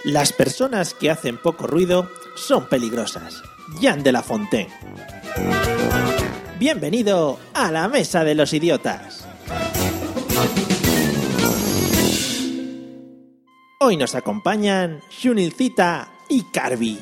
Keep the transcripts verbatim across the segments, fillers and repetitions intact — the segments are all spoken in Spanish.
Las personas que hacen poco ruido son peligrosas. Jean de La Fontaine. Bienvenido a la Mesa de los Idiotas. Hoy nos acompañan Shunilcita y Carby.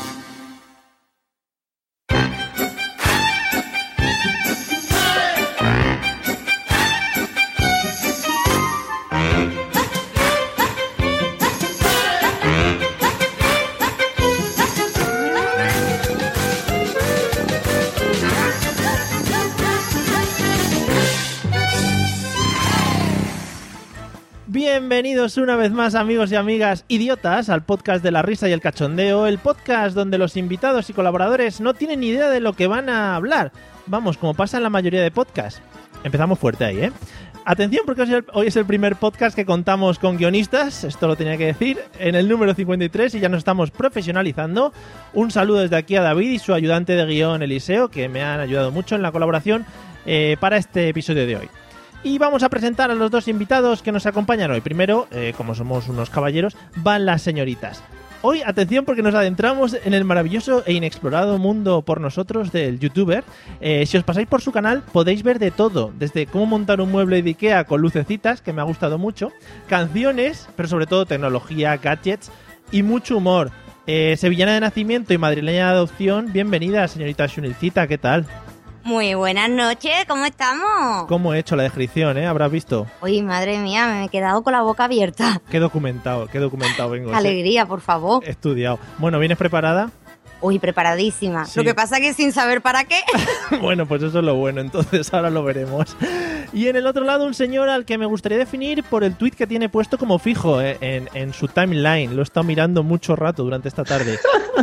Bienvenidos una vez más, amigos y amigas idiotas, al podcast de la risa y el cachondeo, el podcast donde los invitados y colaboradores no tienen ni idea de lo que van a hablar. Vamos, como pasa en la mayoría de podcasts. Empezamos fuerte ahí, ¿eh? Atención, porque hoy es, el, hoy es el primer podcast que contamos con guionistas, esto lo tenía que decir, en el número cincuenta y tres, y ya nos estamos profesionalizando. Un saludo desde aquí a David y su ayudante de guión, Eliseo, que me han ayudado mucho en la colaboración eh, para este episodio de hoy. Y vamos a presentar a los dos invitados que nos acompañan hoy. Primero, eh, como somos unos caballeros, van las señoritas. Hoy, atención, porque nos adentramos en el maravilloso e inexplorado mundo por nosotros del youtuber. Eh, si os pasáis por su canal, podéis ver de todo. Desde cómo montar un mueble de Ikea con lucecitas, que me ha gustado mucho, canciones, pero sobre todo tecnología, gadgets y mucho humor. Eh, sevillana de nacimiento y madrileña de adopción. Bienvenida, señorita Shunilcita, ¿qué tal? Muy buenas noches, ¿cómo estamos? ¿Cómo he hecho la descripción, eh? ¿Habrás visto? Uy, madre mía, me he quedado con la boca abierta. Qué documentado, qué documentado vengo. Alegría, por favor. He estudiado. Bueno, ¿vienes preparada? Uy, preparadísima. Sí. Lo que pasa es que sin saber para qué. Bueno, pues eso es lo bueno, entonces ahora lo veremos. Y en el otro lado, un señor al que me gustaría definir por el tuit que tiene puesto como fijo eh, en, en su timeline. Lo he estado mirando mucho rato durante esta tarde.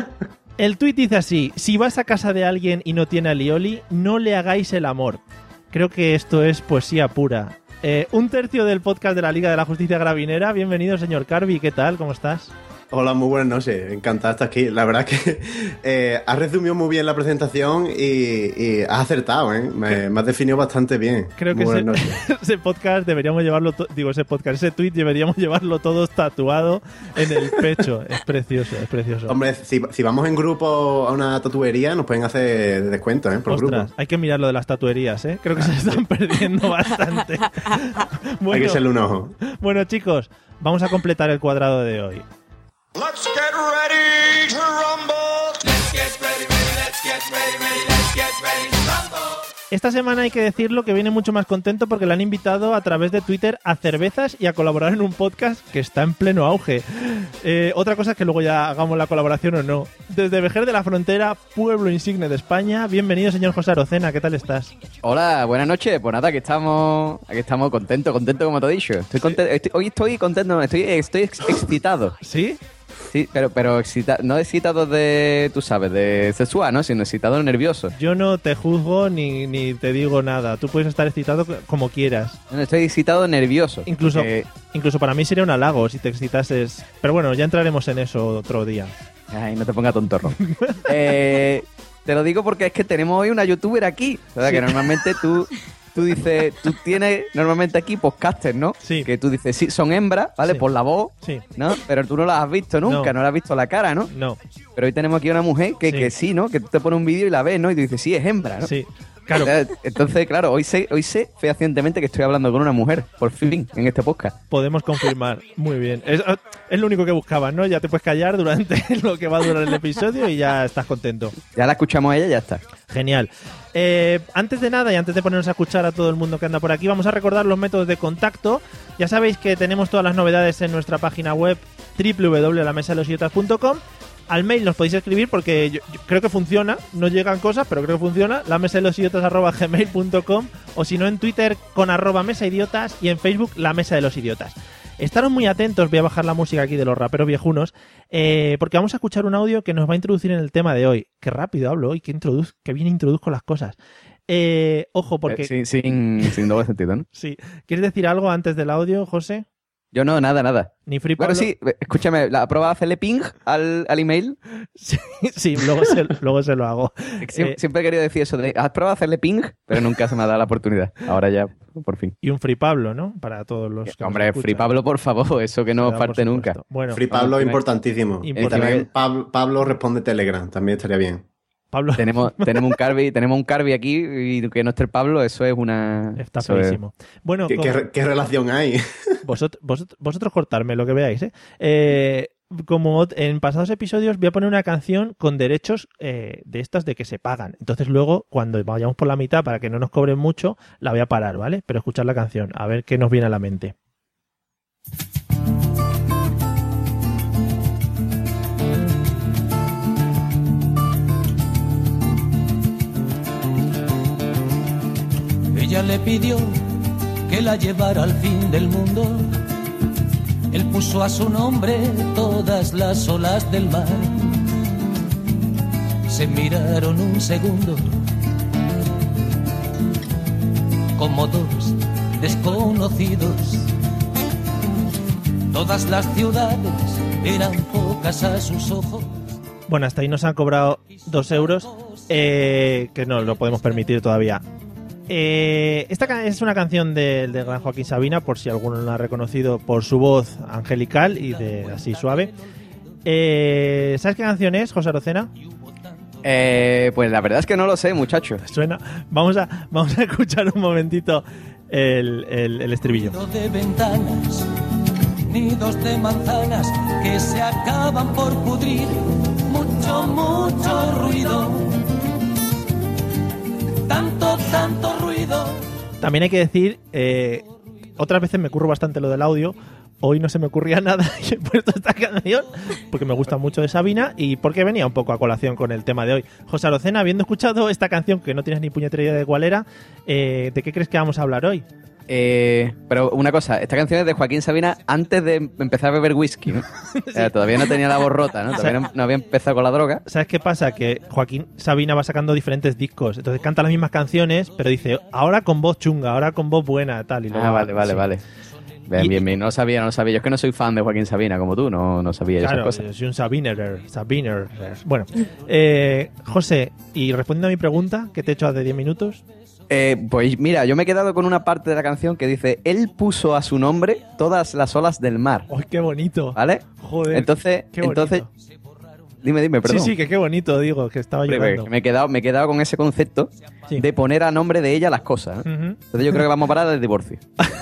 El tuit dice así: si vas a casa de alguien y no tiene alioli, no le hagáis el amor. Creo que esto es poesía pura. Eh, un tercio del podcast de la Liga de la Justicia Gravinera. Bienvenido, señor Carby. ¿Qué tal? ¿Cómo estás? Hola, muy buenas noches. Encantado de estar aquí. La verdad es que eh, has resumido muy bien la presentación y, y has acertado, ¿eh? Me, me has definido bastante bien. Creo muy que ese, ese podcast deberíamos llevarlo... To- digo, ese podcast, ese tweet deberíamos llevarlo todos tatuado en el pecho. Es precioso, es precioso. Hombre, si, si vamos en grupo a una tatuería, nos pueden hacer descuentos, ¿eh? Por Ostras, grupo. Hay que mirar lo de las tatuerías, ¿eh? Creo que se están perdiendo bastante. Bueno, hay que echarle un ojo. Bueno, chicos, vamos a completar el cuadrado de hoy. Let's get ready to rumble. Let's get ready, ready, let's get ready, ready, let's get ready to rumble. Esta semana hay que decirlo que viene mucho más contento porque le han invitado a través de Twitter a cervezas y a colaborar en un podcast que está en pleno auge. Eh, otra cosa es que luego ya hagamos la colaboración o no. Desde Vejer de la Frontera, pueblo insigne de España, bienvenido, señor José Arocena, ¿qué tal estás? Hola, buenas noches. Pues nada, aquí estamos, aquí estamos contentos, contentos como te he dicho. Estoy contento, estoy, hoy estoy contento, estoy, estoy ex- excitado. ¿Sí? Sí, pero, pero excita, no excitado de, tú sabes, de sexual, ¿no? Sino excitado nervioso. Yo no te juzgo ni, ni te digo nada. Tú puedes estar excitado como quieras. No, estoy excitado nervioso. Incluso, porque... incluso para mí sería un halago si te excitases. Pero bueno, ya entraremos en eso otro día. Ay, no te pongas tontorro. eh, te lo digo porque es que tenemos hoy una youtuber aquí. ¿Verdad? Sí. Que normalmente tú... Tú dices, tú tienes normalmente aquí podcasters, ¿no? Sí. Que tú dices, sí, son hembras, ¿vale? Sí. Por la voz, sí. ¿no? Pero tú no las has visto nunca, no, no le has visto la cara, ¿no? No. Pero hoy tenemos aquí una mujer que sí, que sí ¿no? Que tú te pones un vídeo y la ves, ¿no? Y tú dices, sí, es hembra, ¿no? Sí. Claro. Entonces, claro, hoy sé, hoy sé fehacientemente que estoy hablando con una mujer, por fin, en este podcast. Podemos confirmar. Muy bien. Es, es lo único que buscabas, ¿no? Ya te puedes callar durante lo que va a durar el episodio y ya estás contento. Ya la escuchamos a ella y ya está. Genial. Eh, antes de nada y antes de ponernos a escuchar a todo el mundo que anda por aquí, vamos a recordar los métodos de contacto. Ya sabéis que tenemos todas las novedades en nuestra página web doble u doble u doble u punto la mesa de los idiotas punto com. Al mail nos podéis escribir porque yo, yo creo que funciona, no llegan cosas, pero creo que funciona, la mesa de los idiotas arroba gmail punto com, o si no en Twitter con arroba mesa idiotas y en Facebook la mesa de los idiotas. Estaros muy atentos, voy a bajar la música aquí de los raperos viejunos, eh, porque vamos a escuchar un audio que nos va a introducir en el tema de hoy. Qué rápido hablo hoy, qué, introduz- qué bien introduzco las cosas. Eh, ojo, porque... Eh, sin, sin, sin doble sentido, ¿no? Sí. ¿Quieres decir algo antes del audio, José? Yo no, nada, nada. Ni Free Bueno, Pablo. sí, escúchame, ¿la prueba de hacerle ping al, al email? Sí, sí, luego, se, luego se lo hago. Sie- Eh, Siempre he querido decir eso de, ¿has probado a hacerle ping? Pero nunca se me ha dado la oportunidad. Ahora ya, por fin. y un Free Pablo, ¿no? Para todos los que nos Hombre, escuchan. Free Pablo, por favor, eso que no Claro, falte por nunca. supuesto. Bueno, Free Pablo es encima- importantísimo. Y Importante. también Pablo, Pablo responde Telegram, también estaría bien. Pablo Tenemos, tenemos un Carby, tenemos un Carby aquí y que no esté el Pablo, eso es una... está eso es- feísimo. Bueno, ¿Qué, como- qué- qué relación hay? Vosotros, vosotros, vosotros cortarme lo que veáis, ¿eh? Eh, como en pasados episodios voy a poner una canción con derechos eh, de estas de que se pagan. Entonces luego, cuando vayamos por la mitad para que no nos cobren mucho, la voy a parar, ¿vale? Pero escuchar la canción, a ver qué nos viene a la mente. Ella le pidió que la llevara al fin del mundo. Él puso a su nombre todas las olas del mar. Se miraron un segundo, como dos desconocidos. Todas las ciudades eran pocas a sus ojos. Bueno, hasta ahí nos han cobrado dos euros, eh, que no lo podemos permitir todavía. Eh, esta ca- es una canción del de gran Joaquín Sabina, por si alguno no la ha reconocido por su voz angelical y de así suave. Eh, ¿Sabes qué canción es, José Arocena? Eh, pues la verdad es que no lo sé, muchacho. Suena. Vamos a, vamos a escuchar un momentito el, el, el estribillo. Nido de ventanas, nidos de manzanas que se acaban por pudrir. Mucho, mucho ruido. Tanto, tanto ruido. También hay que decir, eh, otras veces me curro bastante lo del audio. Hoy no se me ocurría nada y he puesto esta canción porque me gusta mucho de Sabina y porque venía un poco a colación con el tema de hoy. José Arocena, habiendo escuchado esta canción que no tienes ni puñetera idea de cuál era, eh, ¿de qué crees que vamos a hablar hoy? Eh, pero una cosa, esta canción es de Joaquín Sabina antes de empezar a beber whisky, ¿no? O sea, todavía no tenía la voz rota, ¿no? Todavía no, no había empezado con la droga. ¿Sabes qué pasa? Que Joaquín Sabina va sacando diferentes discos, entonces canta las mismas canciones, pero dice, ahora con voz chunga, ahora con voz buena, tal. Y luego, Ah, vale, vale, sí. vale. Bien, Y- bien, bien. No lo sabía, no lo sabía. Yo es que no soy fan de Joaquín Sabina como tú, no, no sabía Claro, esas yo cosas. soy un Sabinerer, Sabiner. Bueno, eh, José, y respondiendo a mi pregunta que te he hecho hace diez minutos, Eh, pues mira, yo me he quedado con una parte de la canción que dice, él puso a su nombre todas las olas del mar, ¡ay, qué bonito! ¿vale? Joder, Entonces, qué bonito. entonces, dime, dime, perdón. Sí, sí, que qué bonito, digo, que estaba Hombre, llorando. que me he quedado, me he quedado con ese concepto Sí. de poner a nombre de ella las cosas, ¿eh? Ujú. Entonces yo creo que vamos a parar del divorcio.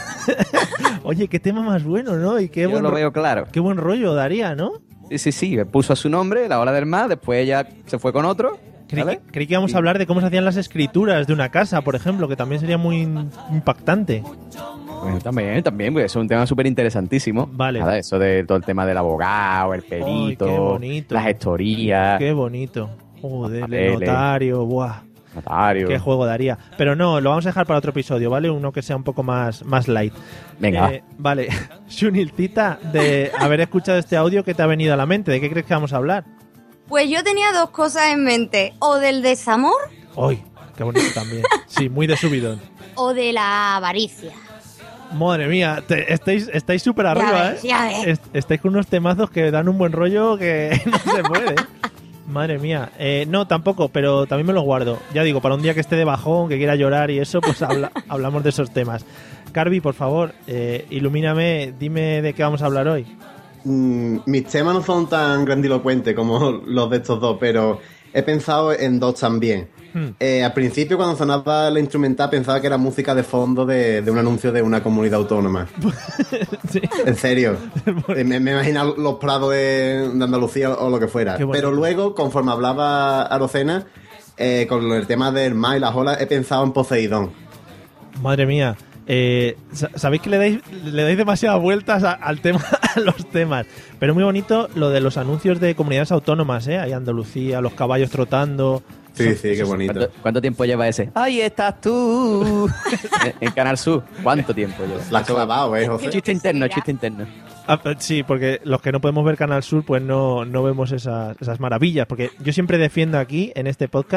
Oye, qué tema más bueno, ¿no? Y qué Yo buen, lo ro- veo claro. qué buen rollo daría, ¿no? Sí, sí, sí, puso a su nombre, la ola del mar, después ella se fue con otro. Creí, ¿vale? que, creí que íbamos Sí. a hablar de cómo se hacían las escrituras de una casa, por ejemplo, que también sería muy in- impactante. Pues también, también, pues es un tema súper interesantísimo. Vale. Nada, eso de todo el tema del abogado, el perito, qué bonito. la gestoría, Qué bonito. Joder, el papeles. notario, buah. notario. Qué juego daría. Pero no, lo vamos a dejar para otro episodio, ¿vale? Uno que sea un poco más, más light. Venga, Eh, vale. Shunilcita, de haber escuchado este audio, ¿qué te ha venido a la mente? ¿De qué crees que vamos a hablar? Pues yo tenía dos cosas en mente, o del desamor ¡Ay! Qué bonito también. Sí, muy de subidón. o de la avaricia. Madre mía, te- estáis estáis súper arriba, ves, ¿eh? ya ves. Est- estáis con unos temazos que dan un buen rollo que no se puede. Madre mía. Eh, no, tampoco, pero también me lo guardo. Ya digo, para un día que esté de bajón, que quiera llorar y eso, pues habla- hablamos de esos temas. Carvi, por favor, eh, ilumíname, dime de qué vamos a hablar hoy. Mm, mis temas no son tan grandilocuentes como los de estos dos, pero he pensado en dos también. Hmm. Eh, al principio, cuando sonaba la instrumental, pensaba que era música de fondo de, de un anuncio de una comunidad autónoma. Sí. En serio. Eh, me, me imagino los prados de, de Andalucía o lo que fuera. Qué bonito. Pero luego, conforme hablaba Arocena, eh, con el tema del mar y las olas, he pensado en Poseidón. Madre mía. Eh, sa- Sabéis que le dais, le dais demasiadas vueltas a- al tema, a los temas. Pero muy bonito lo de los anuncios de comunidades autónomas, ¿eh? Hay Andalucía, los caballos trotando. Sí, sí, qué bonito. ¿cuánto, cuánto tiempo lleva ese? ¡Ahí estás tú! en, en Canal Sur. ¿Cuánto tiempo lleva? La has clavado, ¿eh, José? Chiste interno, chiste interno. Ah, pues sí, porque los que no podemos ver Canal Sur, pues no, no vemos esas, esas maravillas. Porque yo siempre defiendo aquí, en este podcast,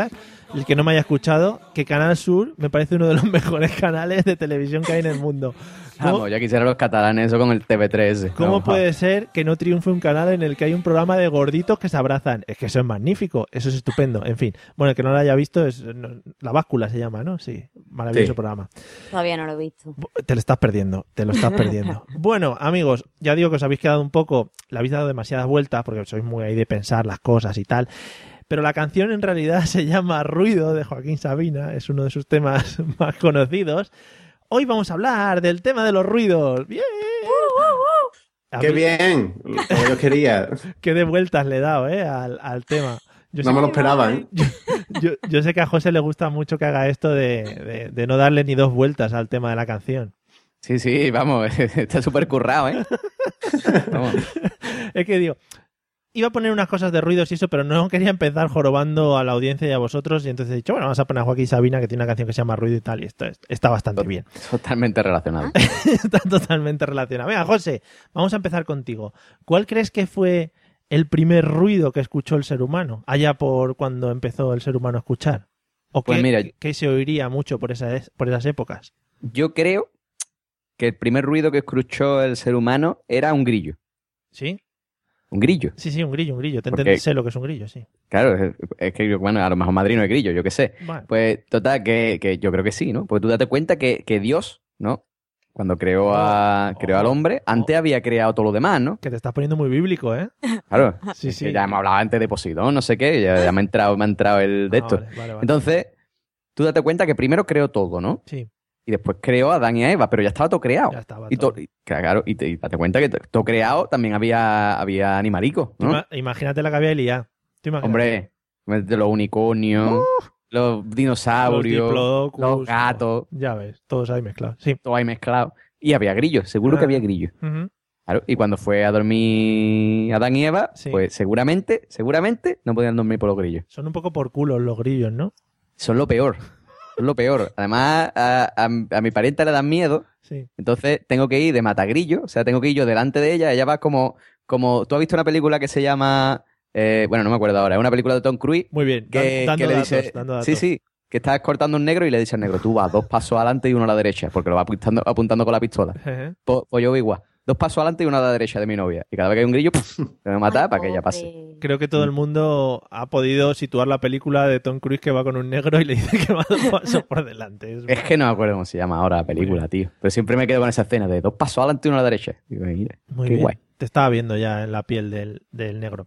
el que no me haya escuchado, que Canal Sur me parece uno de los mejores canales de televisión que hay en el mundo. ¿Cómo, Vamos, ya quisieran los catalanes eso con el T V tres. ¿cómo Vamos, puede ser que no triunfe un canal en el que hay un programa de gorditos que se abrazan? Es que eso es magnífico, eso es estupendo. En fin, bueno, el que no lo haya visto es no, La Báscula se llama, ¿no? Sí, maravilloso Sí. programa. Todavía no lo he visto. Te lo estás perdiendo, te lo estás perdiendo. Bueno, amigos, ya digo que os habéis quedado un poco, le habéis dado demasiadas vueltas porque sois muy ahí de pensar las cosas y tal. Pero la canción en realidad se llama Ruido, de Joaquín Sabina, es uno de sus temas más conocidos. Hoy vamos a hablar del tema de los ruidos. ¡Bien! A ¡Qué mí- bien! Como yo quería. Qué de vueltas le he dado, ¿eh? Al, al tema. Yo No sé, me lo esperaba, ¿eh? yo, yo sé que a José le gusta mucho que haga esto de, de, de no darle ni dos vueltas al tema de la canción. Sí, sí, vamos, está súper currado, ¿eh? Vamos. Es que digo, iba a poner unas cosas de ruidos y eso, pero no quería empezar jorobando a la audiencia y a vosotros. Y entonces he dicho, bueno, vamos a poner a Joaquín Sabina, que tiene una canción que se llama Ruido y tal. Y esto es- está bastante bien. Totalmente relacionado. Está totalmente relacionado. Venga, José, vamos a empezar contigo. ¿Cuál crees que fue el primer ruido que escuchó el ser humano? Allá por cuando empezó el ser humano a escuchar. ¿O Pues qué, mira- qué se oiría mucho por, esa, por esas épocas? Yo creo que el primer ruido que escuchó el ser humano era un grillo. ¿Sí? Un grillo. Sí, sí, un grillo, un grillo. Te Porque- entendí, sé lo que es un grillo, sí. Claro, es, es que, bueno, a lo mejor Madrid no es grillo, yo qué sé. Vale. Pues, total, que, que yo creo que sí, ¿no? Porque tú date cuenta que, que Dios, ¿no? Cuando creó, a, Oh, creó al oh, hombre, antes oh. había creado todo lo demás, ¿no? Que te estás poniendo muy bíblico, ¿eh? Claro. Sí, Es sí. que ya hemos hablado antes de Poseidón, no sé qué, ya, ya me ha entrado, me ha entrado el de Ah, esto. vale, vale, vale. Entonces, tú date cuenta que primero creó todo, ¿no? Sí, Y después creó a Adán y a Eva, pero ya estaba todo creado. ya estaba Y, todo. to- y, claro, y, te, y date cuenta que to- todo creado también había, había animalicos, Tú ¿no? ima- Imagínate la que había Elías. Tú imagínate. Hombre, de los unicornios, los Los dinosaurios, diplodocus, los gatos, Ya ves, todos ahí mezclados. Sí. todo ahí mezclado. Y había grillos, seguro Ah. que había grillos. Ujú. Claro, y cuando fue a dormir Adán y Eva, Sí. pues seguramente, seguramente no podían dormir por los grillos. Son un poco por culos los grillos, ¿no? Son lo peor, son lo peor. Además, a, a- a mi parienta le dan miedo, Sí. entonces tengo que ir de matagrillo, o sea, tengo que ir yo delante de ella, ella va como, como, ¿tú has visto una película que se llama, eh, bueno, no me acuerdo ahora, es una película de Tom Cruise, Muy bien. dan- que, dando que le datos, dice, dando datos. sí, sí, que está cortando un negro y le dice al negro, tú vas dos pasos adelante y uno a la derecha, porque lo va apuntando, apuntando con la pistola. Jeje. Pues, pues yo voy igual, dos pasos adelante y uno a la derecha de mi novia. Y cada vez que hay un grillo, ¡puf! me va a matar Ay, para que ella pobre. pase. Creo que todo el mundo ha podido situar la película de Tom Cruise que va con un negro y le dice que va dos pasos por delante. Es- Es que no me acuerdo cómo se llama ahora la película, tío. Pero siempre me quedo con esa escena de dos pasos adelante y uno a la derecha. Digo, mira, Muy qué bien. guay. Te estaba viendo ya en la piel del, del negro.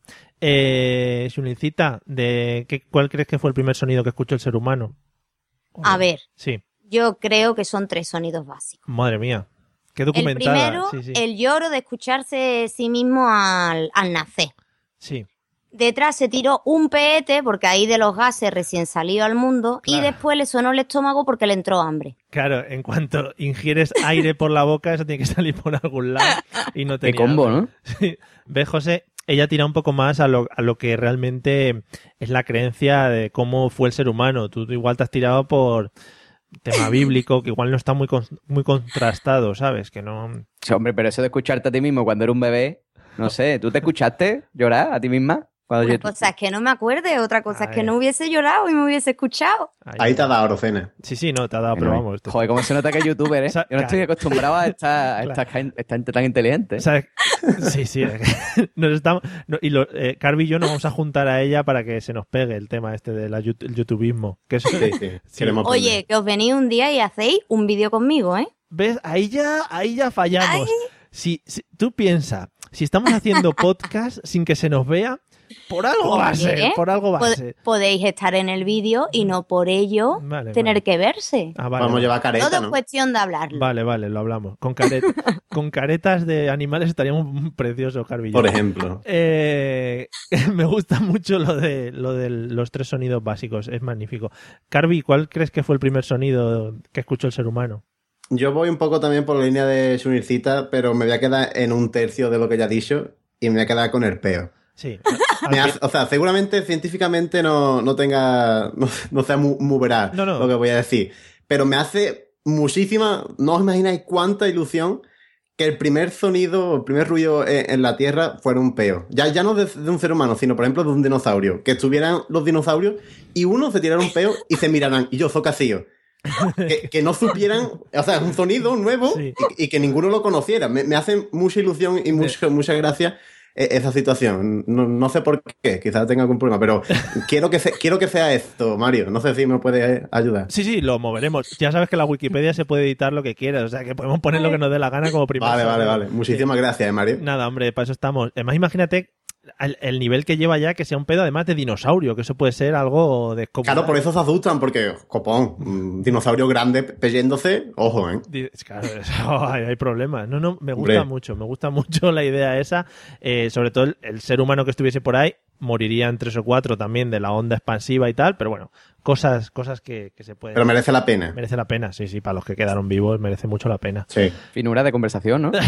Eh, Xunicita, de ¿qué, ¿cuál crees que fue el primer sonido que escuchó el ser humano? A ver, Sí, yo creo que son tres sonidos básicos. madre mía. Qué El documentada. primero, sí, sí. el lloro de escucharse sí mismo al, al nacer. Sí. Detrás se tiró un peete, porque ahí de los gases recién salido al mundo, y Claro. después le sonó el estómago porque le entró hambre. Claro, en cuanto ingieres aire por la boca, eso tiene que salir por algún lado y no Qué tenía combo, hambre. ¿no? Sí. ¿Ves, José? Ella tira un poco más a lo, a lo que realmente es la creencia de cómo fue el ser humano. Tú igual te has tirado por tema bíblico, que igual no está muy, con- muy contrastado, ¿sabes? Que no... Sí, hombre, pero eso de escucharte a ti mismo cuando era un bebé, no sé, ¿tú te escuchaste llorar a ti misma? Cuando Una yo- cosa es que no me acuerde, otra cosa es Ay. que no hubiese llorado y me hubiese escuchado. Ahí te ha dado Orocena. Sí, sí, no, te ha dado, pero Bueno, vamos. esto- Joder, cómo se nota que es youtuber, ¿eh? O sea, Yo no estoy claro. acostumbrado a esta, a Claro. esta, gen- esta gente tan inteligente. ¿eh? ¿Sabes? Sí, sí. Nos estamos, no, y lo, eh, Carvi y yo nos vamos a juntar a ella para que se nos pegue el tema este del youtubismo. Que eso, Sí, sí. Queremos Oye, aprender. que os venís un día y hacéis un vídeo conmigo, ¿eh? ¿Ves? Ahí ya, ahí ya fallamos. Si, si- tú piensas, si estamos haciendo podcast sin que se nos vea, por algo va a ser, Oye, por algo va a Pod- ser. podéis estar en el vídeo y no por ello Vale, tener vale. que verse. Ah, vale, Vamos a vale. llevar careta, Todo es ¿no? cuestión de hablarlo. Vale, vale, lo hablamos. Con, caret con caretas de animales estaríamos preciosos, Carvi y yo. Por ejemplo. Eh, me gusta mucho lo de lo de los tres sonidos básicos, es magnífico. Carvi, ¿cuál crees que fue el primer sonido que escuchó el ser humano? Yo voy un poco también por la línea de Sunircita, pero me voy a quedar en un tercio de lo que ya ha dicho y me voy a quedar con el peo. Sí. Me hace- o sea, seguramente científicamente no, no tenga, no, no sea muy, muy veraz No, no. lo que voy a decir, pero me hace muchísima, no os imagináis cuánta ilusión que el primer sonido, el primer ruido en, en la Tierra fuera un peo. Ya, ya no de, de un ser humano, sino por ejemplo de un dinosaurio. Que estuvieran los dinosaurios y uno se tirara un peo y se miraran. Y yo, zocacío. Que, que no supieran, o sea, es un sonido nuevo Sí. y, y que ninguno lo conociera. Me, me hace mucha ilusión y mucho, mucha gracia eh, esa situación. No, no sé por qué, quizás tenga algún problema, pero quiero que, se, quiero que sea esto, Mario. No sé si me puede ayudar. Sí, sí, lo moveremos. Ya sabes que la Wikipedia se puede editar lo que quieras, o sea que podemos poner lo que nos dé la gana como primer Vale, vale, sonido. vale. Muchísimas gracias, eh, Mario. Nada, hombre, para eso estamos. Además, imagínate el, el nivel que lleva ya que sea un pedo además de dinosaurio, que eso puede ser algo descomunal. Claro, por eso se asustan, porque, copón, un dinosaurio grande peyéndose, ojo, ¿eh? Di- Claro, eso, hay, hay problemas. No, no, me gusta Hombre. mucho, me gusta mucho la idea esa. Eh, sobre todo el, el ser humano que estuviese por ahí moriría en tres o cuatro también de la onda expansiva y tal, pero bueno, cosas, cosas que, que se pueden... Pero merece la pena. Merece la pena, sí, sí, para los que quedaron vivos merece mucho la pena. Sí. Finura de conversación, ¿no?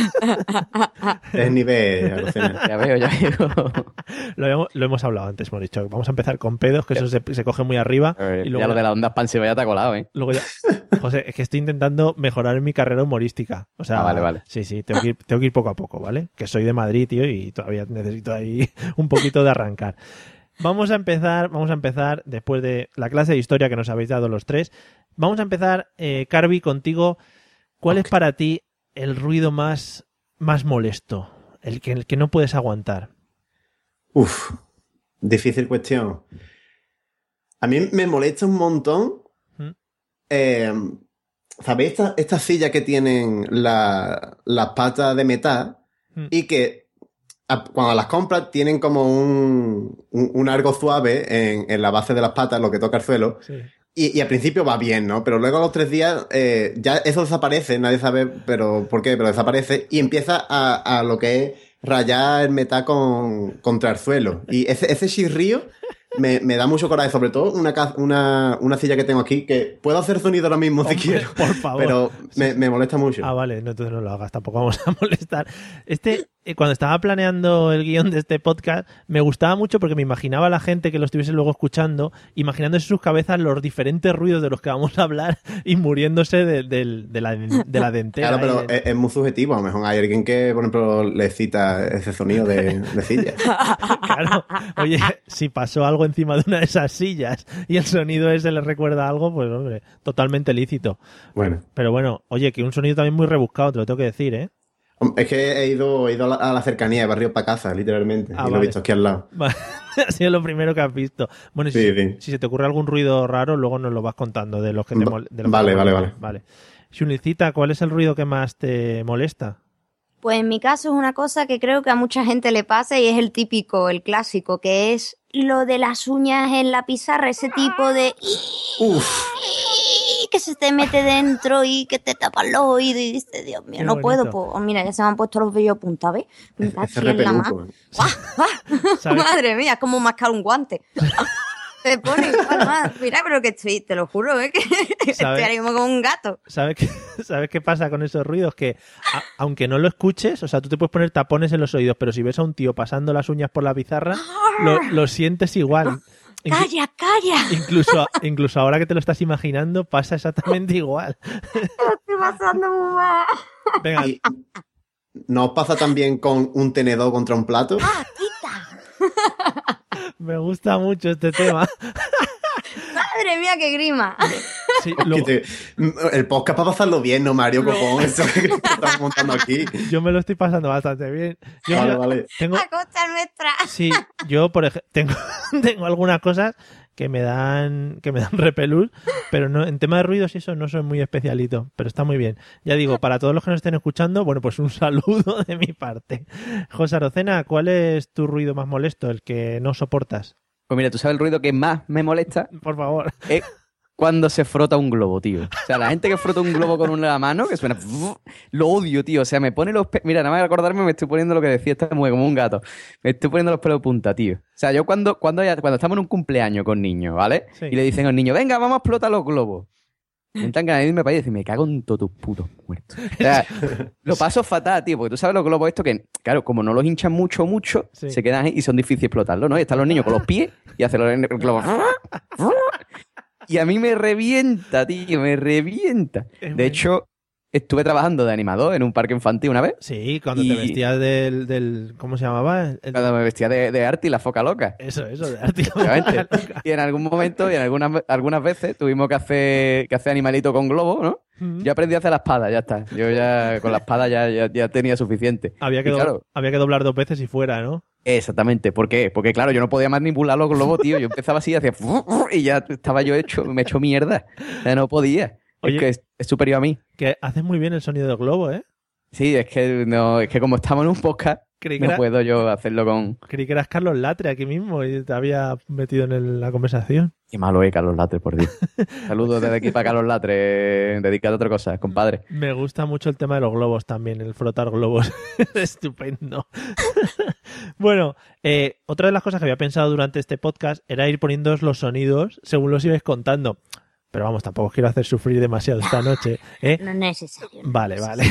Es nivel, alucina. Ya veo, ya veo. Lo hemos, lo hemos hablado antes, hemos dicho. Vamos a empezar con pedos, que eso se, se coge muy arriba. A ver, y ya luego lo de la onda expansiva ya te ha colado, ¿eh? Luego ya... José, es que estoy intentando mejorar en mi carrera humorística. O sea, Ah, vale, vale. Sí, sí, tengo que, ir, tengo que ir poco a poco, ¿vale? Que soy de Madrid, tío, y todavía necesito ahí un poquito de arrancar. Vamos a empezar, vamos a empezar, después de la clase de historia que nos habéis dado los tres, vamos a empezar, eh, Carvi, contigo. ¿Cuál es para ti el ruido más, más molesto? El que, el que no puedes aguantar. Uf, difícil cuestión. A mí me molesta un montón. ¿Mm? Eh, ¿Sabéis esta- estas sillas que tienen la- las patas de metal ¿Mm? y que a- cuando las compras tienen como un, un, un algo suave en, en la base de las patas, lo que toca el suelo? Sí. Y, y al principio va bien, ¿no? Pero luego a los tres días eh, ya eso desaparece, nadie sabe pero por qué, pero desaparece y empieza a, a lo que es rayar el metal con, contra el suelo. Y ese, ese chirrío me, me da mucho coraje, sobre todo una, ca- una, una silla que tengo aquí, que puedo hacer sonido ahora mismo Hombre, si quiero, por favor. pero me, me molesta mucho. Ah, vale, no, entonces no lo hagas, tampoco vamos a molestar. Este, eh, cuando estaba planeando el guión de este podcast, me gustaba mucho porque me imaginaba a la gente que lo estuviese luego escuchando, imaginándose en sus cabezas los diferentes ruidos de los que vamos a hablar y muriéndose de, de- de la, de la dentera. Claro, pero y de- es, es muy subjetivo. A lo mejor hay alguien que, por ejemplo, le cita ese sonido de, de silla. Claro, oye, si pasó algo encima de una de esas sillas y el sonido ese le recuerda algo, pues hombre, totalmente lícito. Bueno, Pero bueno, oye, que un sonido también muy rebuscado, te lo tengo que decir, ¿eh? es que he ido, he ido a, la, a la cercanía de Barrio para casa, literalmente. Ah, y lo vale. he visto aquí al lado. Vale, ha sido lo primero que has visto. Bueno, y si, Sí, sí. si se te ocurre algún ruido raro, luego nos lo vas contando de los que te Va- mol- de los que vale, te vale, molestan. Vale. Xunicita, ¿cuál es el ruido que más te molesta? Pues en mi caso es una cosa que creo que a mucha gente le pasa y es el típico, el clásico, que es lo de las uñas en la pizarra, ese tipo de Uf, que se te mete dentro y que te tapa los oídos y dices, Dios mío, Qué no puedo, bonito. pues mira, ya se me han puesto los vellos punta, ¿ves? Pinta ese así en la mano. repeluco. ¡Guau, guau! ¿Sabes? Madre mía, es como mascar un guante. Te pone igual, madre. Mira, pero que estoy, te lo juro, ¿eh? Que estoy ¿Sabes? ahora mismo como un gato. ¿Sabes qué, ¿Sabes qué pasa con esos ruidos? Que a- aunque no lo escuches, o sea, tú te puedes poner tapones en los oídos, pero si ves a un tío pasando las uñas por la pizarra, lo, lo sientes igual. Inclu- Calla, calla. incluso, incluso ahora que te lo estás imaginando, pasa exactamente igual. Lo estoy pasando muy mal. Venga, Y ¿no os pasa también con un tenedor contra un plato? ¡Ah, quita! me gusta mucho este tema. Madre mía, qué grima. Sí, Que luego- te- el podcast para pasarlo bien, ¿no, Mario? Copón, eso que estamos montando aquí. yo me lo estoy pasando bastante bien. Yo, Vale, yo vale. tengo, A costa nuestra. sí, yo por ejemplo tengo, tengo algunas cosas que me dan que me dan repelús, pero no en tema de ruidos y eso no soy muy especialito, pero está muy bien. Ya digo, para todos los que nos estén escuchando, bueno, pues un saludo de mi parte. José Arocena, ¿cuál es tu ruido más molesto, el que no soportas? Pues mira, ¿tú sabes el ruido que más me molesta? Por favor. Es cuando se frota un globo, tío. O sea, la gente que frota un globo con una mano, que suena... Lo odio, tío. O sea, me pone los... Pe... Mira, nada más de acordarme me estoy poniendo lo que decía esta mujer, como un gato. Me estoy poniendo los pelos de punta, tío. O sea, yo cuando, cuando, ya- cuando estamos en un cumpleaños con niños, ¿vale? Sí. Y le dicen a los niños, venga, vamos a explotar los globos. Me entran ganas de irme para allá y decir, me cago en todos tus putos muertos. O sea, lo paso fatal, tío, porque tú sabes los globos estos que, claro, como no los hinchan mucho, mucho, Sí. se quedan ahí y son difíciles explotarlos, ¿no? Y están los niños con los pies y hacen los globos... Y a mí me revienta, tío, me revienta. Es De muy- hecho, estuve trabajando de animador en un parque infantil una vez. Sí, cuando Y- te vestías del, del... ¿Cómo se llamaba? El- Cuando me vestía de, de Artie, la foca loca. Eso, eso, de arte. Obviamente. Y en algún momento y en algunas, algunas veces tuvimos que hacer, que hacer animalito con globo, ¿no? Ujú. Yo aprendí a hacer la espada, ya está. Yo ya con la espada ya, ya, ya tenía suficiente. Había que, Y do- claro, había que doblar dos veces y fuera, ¿no? exactamente. ¿Por qué? Porque claro, yo no podía manipular los globos, tío. Yo empezaba así, hacía y ya estaba yo hecho, me he hecho mierda. Ya no podía. Oye. Es que es, es superior a mí. Que haces muy bien el sonido del globo, ¿eh? Sí, es que no, es que como estamos en un podcast, Creí que, no era- puedo yo hacerlo con. creí que eras Carlos Latre aquí mismo y te había metido en el- la conversación. Qué malo es Carlos Latre, por Dios. Saludos desde aquí para Carlos Latre, dedicado a otra cosa, compadre. Me gusta mucho el tema de los globos también, el frotar globos. Estupendo. Bueno, eh, otra de las cosas que había pensado durante este podcast era ir poniéndoos los sonidos según los ibais contando. Pero vamos, tampoco os quiero hacer sufrir demasiado esta noche, ¿eh? No es necesario. no Vale, es vale.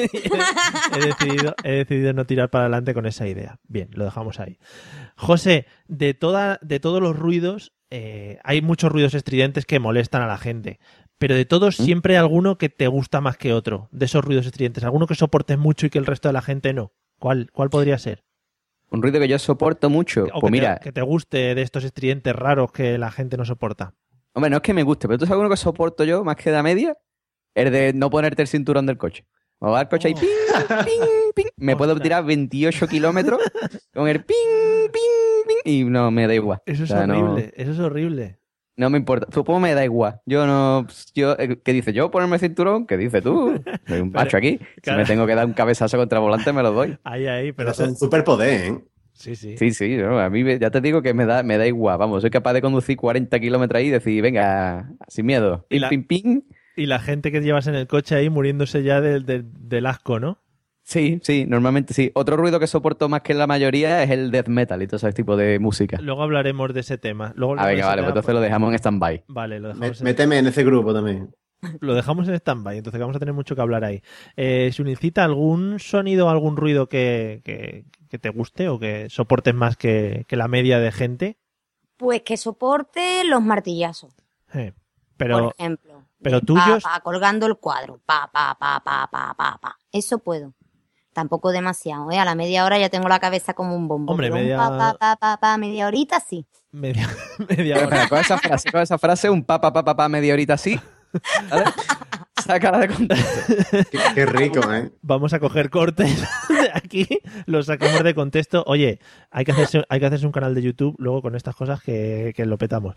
he, decidido, he decidido no tirar para adelante con esa idea. Bien, lo dejamos ahí. José, de, toda, de todos los ruidos, eh, hay muchos ruidos estridentes que molestan a la gente. Pero de todos siempre hay alguno que te gusta más que otro, de esos ruidos estridentes. Alguno que soportes mucho y que el resto de la gente no. ¿Cuál, cuál podría ser? Un ruido que yo soporto mucho. O Pues que, mira, te, que te guste de estos estridentes raros que la gente no soporta. hombre, no es que me guste, pero tú sabes uno que soporto yo más que de a media, el de no ponerte el cinturón del coche. O va al coche y Oh. ping, ping, ping. Me puedo Ostras. tirar veintiocho kilómetros con el ping, ping, ping y no me da igual. Eso es O sea, no- horrible, eso es horrible. No me importa. Supongo me da igual. Yo no. Yo, eh, ¿qué dices? ¿Yo ponerme el cinturón? ¿Qué dices tú? Soy un Pero, macho aquí. claro. Si me tengo que dar un cabezazo contra el volante, me lo doy. Ahí, ahí, pero... Pero es un superpoder, ¿eh? Sí, sí. Sí, sí. no, a mí me- ya te digo que me da, me da igual. Vamos, soy capaz de conducir cuarenta kilómetros ahí y decir, venga, sin miedo. Y Pim, la- pim, pim. Y la gente que llevas en el coche ahí muriéndose ya del, del, del asco, ¿no? Sí, sí, normalmente sí. Otro ruido que soporto más que la mayoría es el death metal y todo ese tipo de música. Luego hablaremos de ese tema. Luego Ah, de venga, ese vale, tema, pues entonces lo dejamos en stand-by. Vale, lo Me- dejamos, en, Méteme en ese grupo también. lo dejamos en stand-by, entonces vamos a tener mucho que hablar ahí. Eh, Sunicita, ¿algún sonido, algún ruido que, que, que te guste o que soportes más que, que la media de gente? Pues que soporte los martillazos, Eh, pero, por ejemplo. pero De tuyos- Pa, pa, colgando el cuadro. Pa, pa, pa, pa, pa, pa, pa. Eso puedo. Tampoco demasiado, ¿eh? A la media hora ya tengo la cabeza como un bombo. Hombre, pero un media- Pa, pa, pa, pa, pa, media horita sí. media, media Pero, hora. espera, con esa frase, con esa frase, un pa, pa, pa, pa, pa, media horita así. ¿Vale? Sácala de contexto. Qué, qué rico, ¿eh? Vamos a coger cortes de aquí, los sacamos de contexto. Oye, hay que hacerse, hay que hacerse un canal de YouTube luego con estas cosas que, que lo petamos.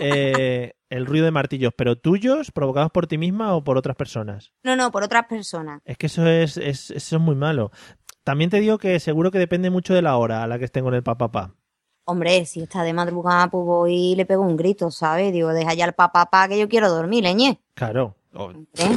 Eh, el ruido de martillos, pero tuyos, provocados por ti misma o por otras personas. No, no, por otras personas. Es que eso es, es, eso es muy malo. También te digo que seguro que depende mucho de la hora a la que estén con el papá. Hombre, si está de madrugada, pues voy y le pego un grito, ¿sabes? Digo, deja ya el papá pa, que yo quiero dormir, leñe. Claro. O- ¿Eh?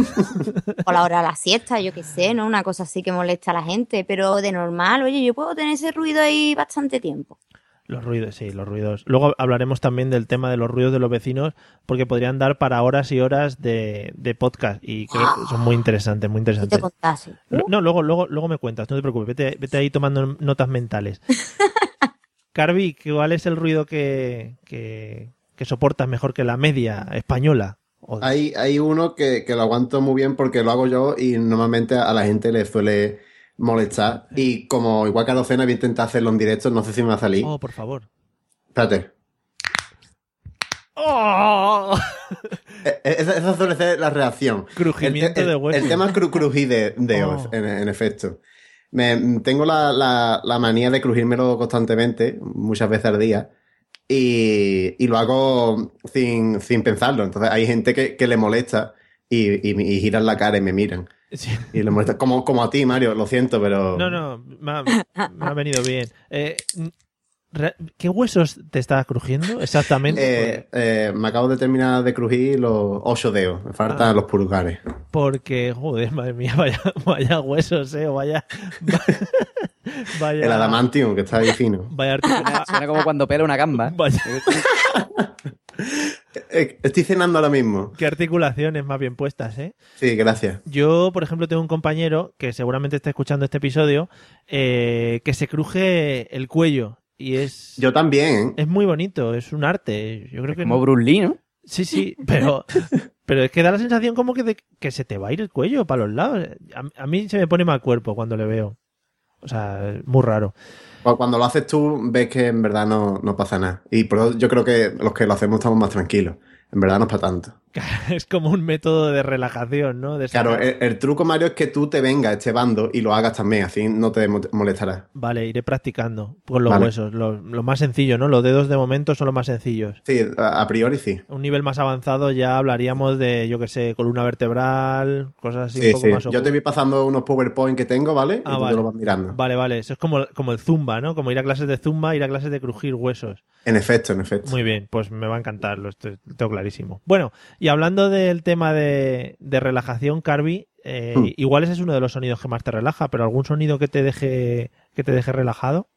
O la hora de la siesta, yo qué sé, ¿no? Una cosa así que molesta a la gente, pero de normal, oye, yo puedo tener ese ruido ahí bastante tiempo. Los ruidos, sí, los ruidos. Luego hablaremos también del tema de los ruidos de los vecinos, porque podrían dar para horas y horas de, de podcast y creo que son muy interesantes, muy Si te interesantes. contase. Lo- No, luego, luego, luego me cuentas, no te preocupes, vete, vete ahí tomando notas mentales. Carvi, ¿cuál es el ruido que, que, que soportas mejor que la media española? O- Hay, hay uno que, que lo aguanto muy bien porque lo hago yo y normalmente a la gente le suele molestar. Y como igual que a Docena voy a intentar hacerlo en directo, no sé si me va a salir. Oh, por favor. Espérate. ¡Oh! Eh, eh, Esa, esa suele ser la reacción. Crujimiento el, de el- huesos. El tema es cru crujir de dedos, Oh. en, en efecto. Me, tengo la, la, la manía de crujírmelo constantemente, muchas veces al día, y, y lo hago sin, sin pensarlo. Entonces hay gente que, que le molesta y, y, y giran la cara y me miran. Sí. Y le molesta. Como, como a ti, Mario, lo siento, pero... No, no, me ha, me ha venido bien. Eh, re- ¿Qué huesos te estás crujiendo exactamente? Eh, eh, me acabo de terminar de crujir los ocho dedos. Me faltan Ah. los pulgares. Porque, joder, madre mía, vaya, vaya huesos, eh, o vaya... vaya El adamantium, que está ahí fino. Vaya articula- Suena como cuando pela una gamba. vaya- Eh, Estoy cenando ahora mismo. qué articulaciones más bien puestas, ¿eh? Sí, gracias. Yo, por ejemplo, tengo un compañero que seguramente está escuchando este episodio eh, que se cruje el cuello y es... Yo también, ¿eh? Es muy bonito, es un arte. Yo creo que Como Bruce Lee, ¿no? Sí, sí, pero, pero es que da la sensación como que, de- que se te va a ir el cuello para los lados. A, a mí se me pone mal cuerpo cuando le veo. O sea, es muy raro. Cu- Cuando lo haces tú, ves que en verdad no, no pasa nada. Y por eso yo creo que los que lo hacemos estamos más tranquilos. En verdad no es para tanto. Es como un método de relajación, ¿no? De Claro, sacar- el, el truco, Mario, es que tú te vengas a este bando y lo hagas también, así no te mo- molestará. Vale, iré practicando con los Vale. huesos. Lo, lo más sencillo, ¿no? Los dedos de momento son los más sencillos. Sí, a, a priori sí. Un nivel más avanzado ya hablaríamos de, yo qué sé, columna vertebral, cosas así Sí, un poco sí. más Yo te ocultas. voy pasando unos PowerPoint que tengo, ¿vale? Ah, y tú vale. te lo vas mirando. Vale, vale. Eso es como, como el zumba, ¿no? Como ir a clases de zumba, ir a clases de crujir huesos. En efecto, en efecto. Muy bien, pues me va a encantar, lo estoy- lo tengo clarísimo. Bueno, y hablando del tema de, de relajación, Carvi, eh, Hmm. igual ese es uno de los sonidos que más te relaja, pero algún sonido que te deje, que te deje relajado.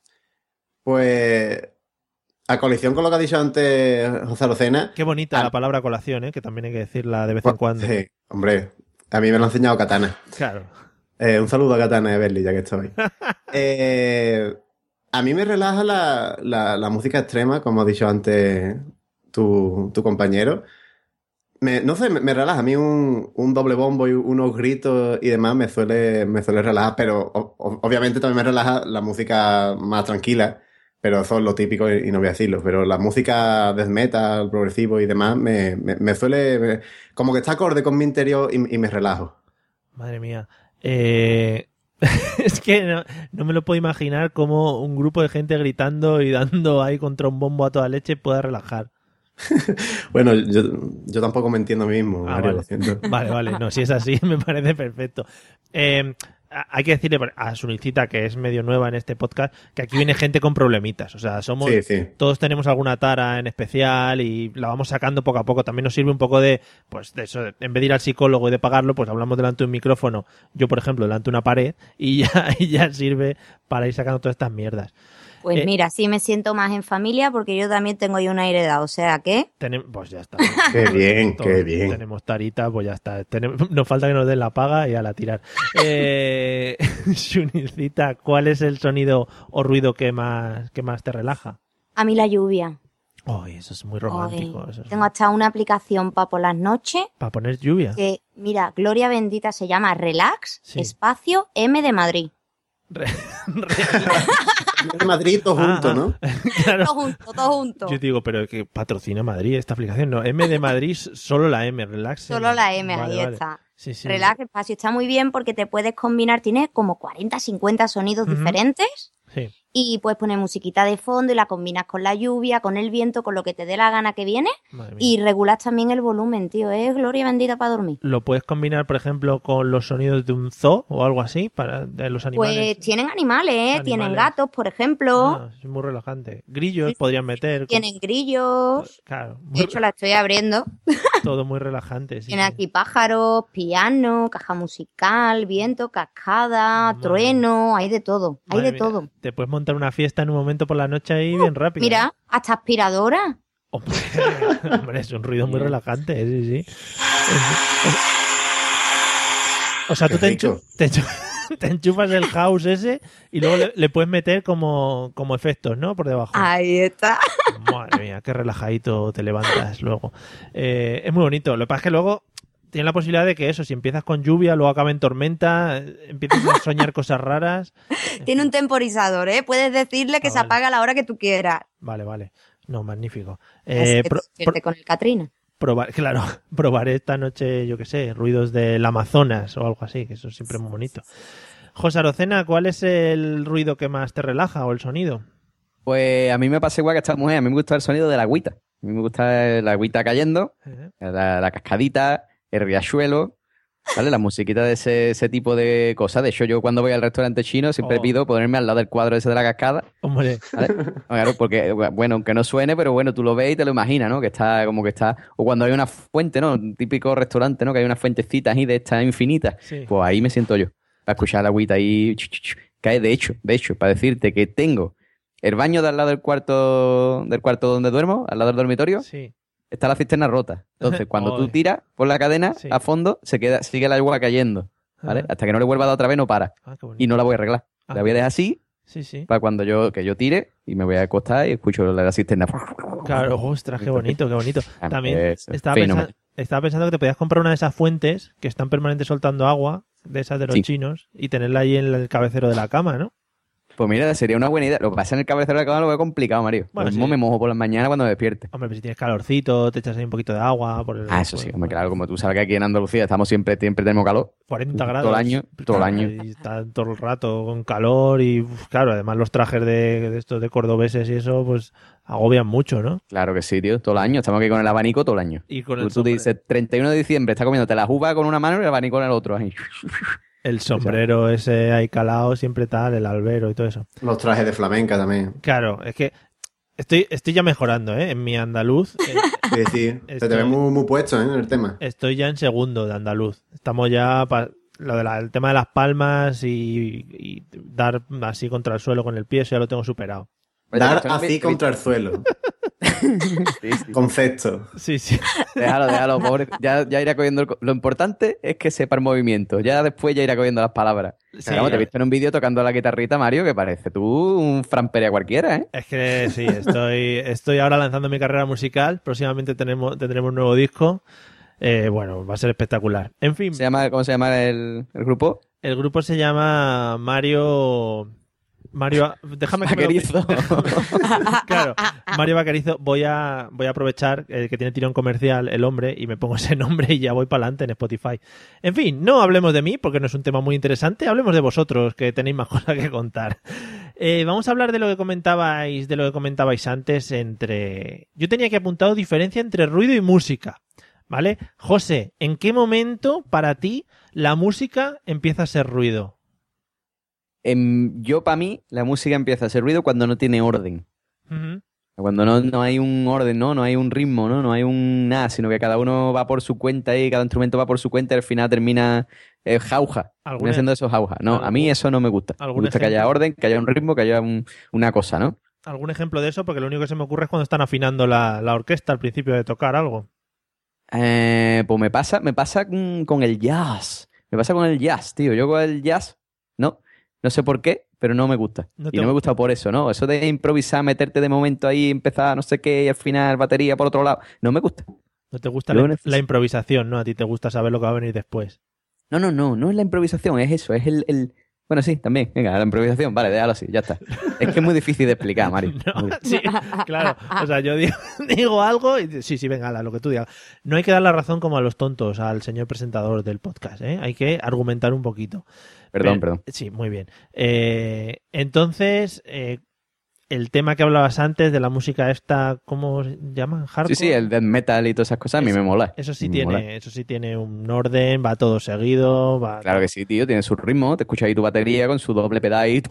Pues, a colisión con lo que ha dicho antes José Arocena. Qué bonita Ah. la palabra colación, ¿eh? Que también hay que decirla de vez en cuando. Sí, hombre, a mí me lo ha enseñado Katana. Claro. Eh, un saludo a Katana de Berli, ya que estoy. Eh, a mí me relaja la, la- la música extrema, como ha dicho antes tu, tu compañero. Me- no sé, me, me relaja. A mí un, un doble bombo y unos gritos y demás me suele, me suele relajar, pero o- o- obviamente también me relaja la música más tranquila, pero eso es lo típico y, y no voy a decirlo. Pero la música death metal, progresivo y demás me, me- me suele... me- como que está acorde con mi interior y, y me relajo. Madre mía. Eh, es que no, no me lo puedo imaginar cómo un grupo de gente gritando y dando ahí contra un bombo a toda leche pueda relajar. Bueno, yo, yo tampoco me entiendo a mí mismo, Ah, Mario, vale. lo siento. Vale, vale. No, si es así, me parece perfecto. Eh, a- hay que decirle a Sunicita, que es medio nueva en este podcast, que aquí viene gente con problemitas. O sea, somos... Sí, sí. Todos tenemos alguna tara en especial y la vamos sacando poco a poco. También nos sirve un poco de, pues, de eso, en vez de ir al psicólogo y de pagarlo, pues hablamos delante de un micrófono, yo, por ejemplo, delante de una pared, y ya, y ya sirve para ir sacando todas estas mierdas. Pues Eh, mira, sí me siento más en familia porque yo también tengo ahí una heredad, o sea que... Tenem- pues ya está. Qué bien, Todos qué bien. Tenemos tarita, pues ya está. Tenem- nos falta que nos den la paga y a la tirar. Eh, Sunicita, ¿cuál es el sonido o ruido que más, que más te relaja? A mí la lluvia. Ay, eso es muy romántico. Ay, Eso es tengo hasta una aplicación para por las noches para poner lluvia. que, mira, Gloria Bendita se llama Relax, Sí. espacio M de Madrid. Re- De Madrid todos Ah, juntos, ah. ¿no? Claro. Todo junto, todo junto. Yo digo, pero que patrocina Madrid esta aplicación. No, M de Madrid, solo la M, relax. Solo la M, Vale, ahí vale. está. Sí, sí. Relax, espacio, está muy bien porque te puedes combinar, tienes como cuarenta, cincuenta sonidos Ujú. diferentes Sí. y puedes poner musiquita de fondo y la combinas con la lluvia, con el viento, con lo que te dé la gana que viene Madre mía. y regulas también el volumen, tío. Es Gloria Bendita para dormir. ¿Lo puedes combinar, por ejemplo, con los sonidos de un zoo o algo así? Para de los animales. Pues tienen animales, ¿eh? Animales. Tienen gatos, por ejemplo, Ah, es muy relajante. Grillos Sí, podrían meter. tienen grillos. Claro, De muy- hecho, la estoy abriendo. todo muy relajante. Sí, Tiene sí. aquí pájaros, piano, caja musical, viento, cascada, Madre. trueno, hay de todo, hay Madre de mía, todo. Te puedes montar una fiesta en un momento por la noche ahí bien rápido. Mira, hasta aspiradora. Hombre, hombre, es un ruido muy relajante, sí, sí. O sea, Qué tú te, rico. enchu- te enchu- te enchufas el house ese y luego le, le puedes meter como, como efectos, ¿no? Por debajo. Ahí está. Madre mía, qué relajadito te levantas luego. Eh, es muy bonito. Lo que pasa es que luego tienes la posibilidad de que eso, si empiezas con lluvia, luego acaba en tormenta, eh, empiezas a soñar cosas raras. Tiene un temporizador, ¿eh? Puedes decirle que Ah, se vale. apaga a la hora que tú quieras. Vale, vale. No, magnífico. Así Eh, que pro- te despiertes con el Katrina. Probar, claro, probaré esta noche, yo qué sé, ruidos del Amazonas o algo así, que eso siempre es muy bonito. José Arocena, ¿cuál es el ruido que más te relaja o el sonido? Pues a mí me pasa igual que a esta mujer. A mí me gusta el sonido de la agüita. A mí me gusta la agüita cayendo, ¿Eh? la, la cascadita, el riachuelo, ¿vale? La musiquita de ese, ese tipo de cosas. De hecho, yo cuando voy al restaurante chino siempre Oh. pido ponerme al lado del cuadro ese de la cascada, Hombre, ¿vale? Claro, porque, bueno, aunque no suene, pero bueno, tú lo ves y te lo imaginas, ¿no? Que está como que está... O cuando hay una fuente, ¿no? Un típico restaurante, ¿no? Que hay unas fuentecitas ahí de estas infinitas. sí. Pues ahí me siento yo. Para escuchar la agüita ahí... chu, chu, chu, cae. De hecho, de hecho, para decirte que tengo el baño de al lado del cuarto del cuarto donde duermo, al lado del dormitorio, Sí. está la cisterna rota. Entonces, cuando tú Oy. tiras por la cadena Sí. a fondo, se queda, sigue el agua cayendo, ¿vale? Ajá. Hasta que no le vuelva a dar otra vez, no para. Ah, qué bonito. Y no la voy a arreglar. Ah. La voy a dejar así Sí, sí. para cuando yo, que yo tire y me voy a acostar y escucho la, la cisterna. Claro, ostras, qué bonito, qué bonito. También Es estaba, fenómeno. pensa- estaba pensando que te podías comprar una de esas fuentes que están permanentes soltando agua, de esas de los Sí. chinos, y tenerla ahí en el cabecero de la cama, ¿no? Pues mira, sería una buena idea. Lo que pasa en el cabecero de la cama lo veo complicado, Mario. Bueno, Lo mismo sí. me mojo por las mañanas cuando me despierte. Hombre, pues si tienes calorcito, te echas ahí un poquito de agua. Por el, Ah, eso por- sí, hombre, claro, como tú sabes que aquí en Andalucía estamos siempre, siempre tenemos calor. cuarenta grados. Todo el año, todo el Claro, año. Y está todo el rato con calor y, uf, claro, además los trajes de, de estos de cordobeses y eso, pues agobian mucho, ¿no? Claro que sí, tío, todo el año. Estamos aquí con el abanico todo el año. Y con Tú, el, tú sombre- dices treinta y uno de diciembre, estás comiéndote la uva con una mano y el abanico con el otro. Ahí. el sombrero ese ahí calado, siempre tal, el albero y todo eso. Los trajes de flamenca también. Claro, es que estoy, estoy ya mejorando, ¿eh? En mi andaluz. eh, Es decir, se te ve Estoy- muy, muy puesto ¿eh? en el tema. Estoy ya en segundo de andaluz. Estamos ya para lo del el tema de las palmas y, y dar así contra el suelo con el pie, eso ya lo tengo superado. Oye, Dar esto no así me- contra el suelo. Sí, sí. Concepto. Sí, sí. Déjalo, déjalo, pobre. Ya, ya irá cogiendo el co- Lo importante es que sepa el movimiento. Ya después ya irá cogiendo las palabras. Sí, Pero vamos, te he visto en un vídeo tocando la guitarrita, Mario, que parece tú un framperia cualquiera, ¿eh? Es que sí, estoy, estoy ahora lanzando mi carrera musical. Próximamente tenemos, tendremos un nuevo disco. Eh, bueno, va a ser espectacular. En fin, Se llama, ¿cómo se llama el, el grupo? el grupo se llama Mario... Mario... Déjame que me lo- Vaquerizo. Claro, Mario Vaquerizo. Voy a, voy a aprovechar eh, que tiene tirón comercial el hombre y me pongo ese nombre y ya voy para adelante en Spotify. En fin, no hablemos de mí porque no es un tema muy interesante. Hablemos de vosotros, que tenéis más cosas que contar. Eh, vamos a hablar de lo que comentabais, de lo que comentabais antes entre... Yo tenía que apuntado diferencia entre ruido y música, ¿vale? José, ¿en qué momento para ti la música empieza a ser ruido? Em, yo, para mí, la música empieza a hacer ruido cuando no tiene orden. Ujú. Cuando no, no hay un orden, ¿no? No hay un ritmo, ¿no? No hay un nada, sino que cada uno va por su cuenta y cada instrumento va por su cuenta y al final termina eh, jauja. ¿Algún Termina siendo eso jauja. No, a mí algún- eso no me gusta. Me algún gusta que haya ejemplo? orden, que haya un ritmo, que haya un- una cosa, ¿no? ¿Algún ejemplo de eso? Porque lo único que se me ocurre es cuando están afinando la, la orquesta al principio de tocar algo. Eh, pues me pasa, me pasa con, con el jazz. Me pasa con el jazz, tío. Yo con el jazz, no. No sé por qué, pero no me gusta. No Y te- no me gusta por eso, ¿no? Eso de improvisar, meterte de momento ahí, empezar no sé qué y al final batería por otro lado. No me gusta. No te gusta Lo la, neces- la improvisación, ¿no? A ti te gusta saber lo que va a venir después. No, no, no, no es la improvisación, es eso, es el... el- Bueno, sí, también. Venga, la improvisación, vale, déjalo así, ya está. Es que es muy difícil de explicar, Mario. No, sí, claro. O sea, yo digo, digo algo y sí, sí, venga, ala, lo que tú digas. No hay que dar la razón como a los tontos al señor presentador del podcast, ¿eh? Hay que argumentar un poquito. Perdón, Pero- perdón. Sí, muy bien. Eh, entonces, eh, el tema que hablabas antes de la música esta, ¿cómo se llama? ¿Hardcore? Sí, sí, el death metal y todas esas cosas a mí Eso- me mola. Eso sí Me tiene, mola. eso sí tiene un orden, va todo seguido, va... Claro que sí, tío, tiene su ritmo, te escuchas ahí tu batería con su doble pedal ahí,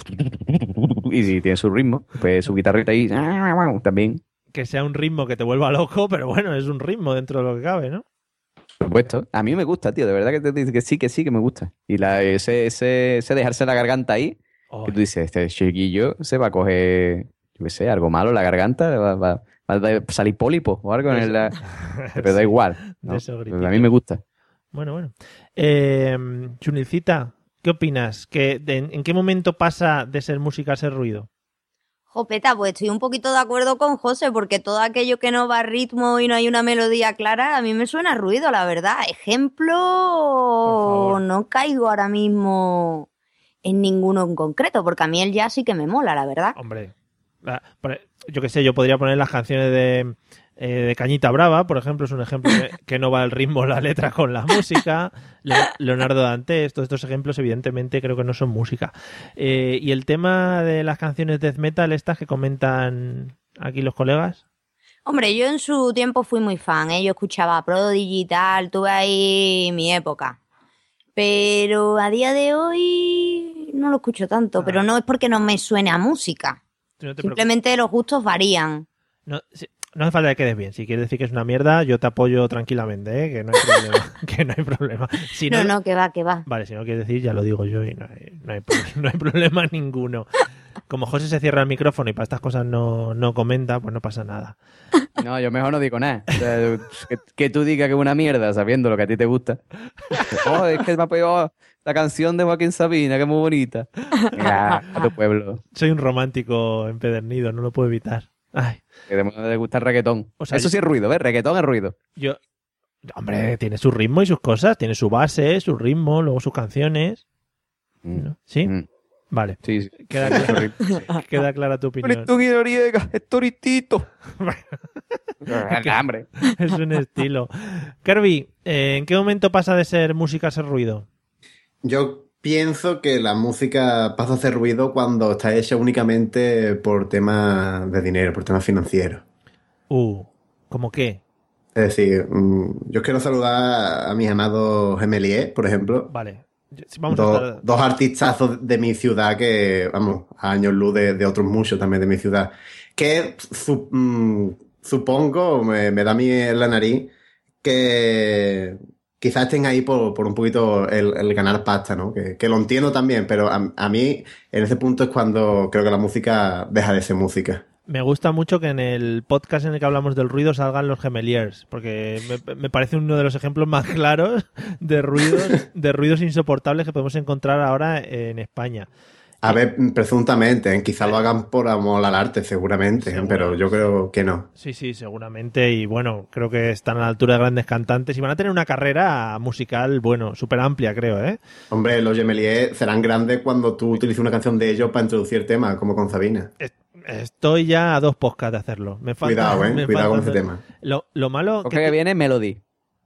y sí, tiene su ritmo, pues su guitarrita ahí, también, que sea un ritmo que te vuelva loco, pero bueno, es un ritmo dentro de lo que cabe, ¿no? por supuesto. A mí me gusta, tío, de verdad que te dice que sí, que sí, que me gusta. Y la, ese, ese, ese dejarse la garganta ahí, Oh, que tú dices, este chiquillo se va a coger, yo qué sé, algo malo en la garganta, va, va- va a salir pólipo o algo en el... la- Pero da igual, ¿no? De esos Pues grititos. a mí me gusta. Bueno, bueno. Eh, Chunilcita, ¿qué opinas? ¿Que de- ¿En qué momento pasa de ser música a ser ruido? Jopeta, pues estoy un poquito de acuerdo con José, porque todo aquello que no va a ritmo y no hay una melodía clara, a mí me suena a ruido, la verdad. Ejemplo, favor. no caigo ahora mismo en ninguno en concreto, porque a mí el jazz sí que me mola, la verdad. Hombre, la- por- yo qué sé, yo podría poner las canciones de, eh, de Cañita Brava, por ejemplo, es un ejemplo que, que no va el ritmo, la letra con la música. Le- Leonardo Dantes, todos estos ejemplos evidentemente creo que no son música. Eh, y el tema de las canciones death metal, estas que comentan aquí los colegas. Hombre, yo en su tiempo fui muy fan, ¿eh? Yo escuchaba Prodigy y tal, tuve ahí mi época. Pero a día de hoy no lo escucho tanto, Ah. pero no es porque no me suene a música. Si no te preocupes. Simplemente los gustos varían. No, si- no hace falta que quedes bien. Si quieres decir que es una mierda, yo te apoyo tranquilamente, ¿eh? Que no hay problema. que no hay problema. Si No, no, que va, que va. Vale, si no quieres decir, ya lo digo yo y no hay, no hay, pro- no hay problema ninguno. Como José se cierra el micrófono y para estas cosas no, no comenta, pues no pasa nada. No, yo mejor no digo nada. O sea, que, que tú digas que es una mierda sabiendo lo que a ti te gusta. Oh, es que me ha pegado la canción de Joaquín Sabina, que es muy bonita. Venga, a tu pueblo. Soy un romántico empedernido, no lo puedo evitar. Ay, Que de modo de gustar reggaetón. O sea, Eso sí es ruido, ¿ves? Reggaetón es ruido. yo... Hombre, tiene su ritmo y sus cosas. Tiene su base, su ritmo, luego sus canciones. Mm. ¿No? ¿Sí? Mm. Vale. Sí, sí. Queda, clara, queda clara tu opinión. Brito Noriega, es toritito. Hambre. Es un estilo. Kirby, eh, ¿en qué momento pasa de ser música a ser ruido? Yo pienso que la música pasa a hacer ruido cuando está hecha únicamente por temas de dinero, por temas financieros. Uh, ¿cómo qué? Es decir, mm, yo quiero saludar a mis amados Gemelier, por ejemplo. Vale. Vamos a Dos, estar... dos artistazos de mi ciudad que, vamos, a años luz de, de otros muchos también de mi ciudad. Que su- mm, supongo, me, me da a mí en la nariz, que quizás estén ahí por, por un poquito el, el ganar pasta, ¿no? Que, que lo entiendo también, pero a, a mí en ese punto es cuando creo que la música deja de ser música. Me gusta mucho que en el podcast en el que hablamos del ruido salgan los gemeliers, porque me, me parece uno de los ejemplos más claros de ruidos, de ruidos insoportables que podemos encontrar ahora en España. A ver, presuntamente, ¿eh? Quizás lo hagan por amor al arte, seguramente, ¿eh? Seguro. Pero yo creo que no. Sí, sí, seguramente. Y bueno, creo que están a la altura de grandes cantantes y van a tener una carrera musical, bueno, súper amplia, creo, ¿eh? Hombre, los Gemelier serán grandes cuando tú utilices una canción de ellos para introducir temas, como con Sabina. Est- Estoy ya a dos podcasts de hacerlo. Me falta, Cuidado, ¿eh? me Cuidado con falta ese hacer- tema. Lo, lo malo... Porque que viene Melody.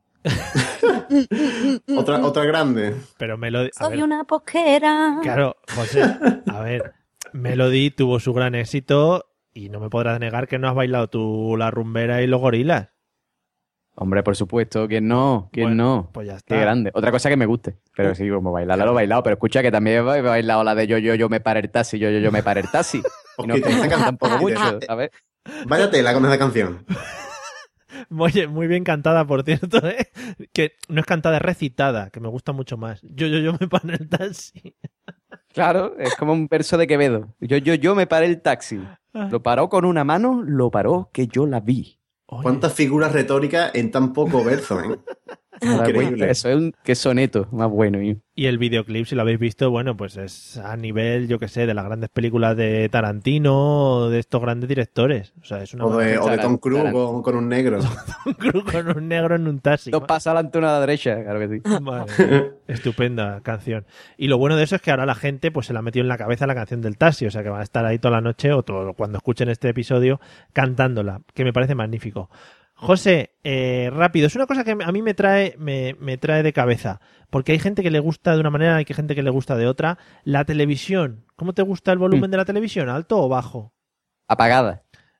Otra, otra grande. Pero Melody... a Soy ver, una posquera. claro, José, a ver, Melody tuvo su gran éxito y no me podrás negar que no has bailado tú la rumbera y los gorilas. Hombre, por supuesto, ¿quién no? ¿Quién Bueno, no? pues ya está. Qué grande. Otra cosa que me guste. Pero sí, como bailarla lo he bailado. Pero escucha que también he bailado la de yo, yo, yo me paré el taxi, yo, yo, yo me paré el taxi. Y no Hostia, esa canción- tampoco mucho, ¿sabes? Vaya tela con esa canción. Oye, muy bien cantada, por cierto, ¿eh? Que no es cantada, es recitada, que me gusta mucho más. Yo, yo, yo me paré el taxi. Claro, es como un verso de Quevedo. Yo, yo, yo me paré el taxi. Lo paró con una mano, lo paró que yo la vi. Oye, ¿Cuántas figuras retóricas en tan poco verso, eh? Increíble. Eso es un qué soneto más bueno. ¿eh? y el videoclip, si lo habéis visto, bueno, pues es a nivel, yo que sé, de las grandes películas de Tarantino o de estos grandes directores. O sea, es una O de, o de Tom Cruise Taran- con, con un negro. un cruz con un negro en un taxi. Dos pasos adelante, una a la derecha, claro que sí. Vale, estupenda canción. Y lo bueno de eso es que ahora la gente pues se la ha metido en la cabeza la canción del taxi, o sea que van a estar ahí toda la noche o todo, cuando escuchen este episodio cantándola, que me parece magnífico. José, eh, rápido, es una cosa que a mí me trae, me, me trae de cabeza, porque hay gente que le gusta de una manera y hay gente que le gusta de otra. La televisión, ¿cómo te gusta el volumen de la televisión? ¿Alto o bajo? Apagada.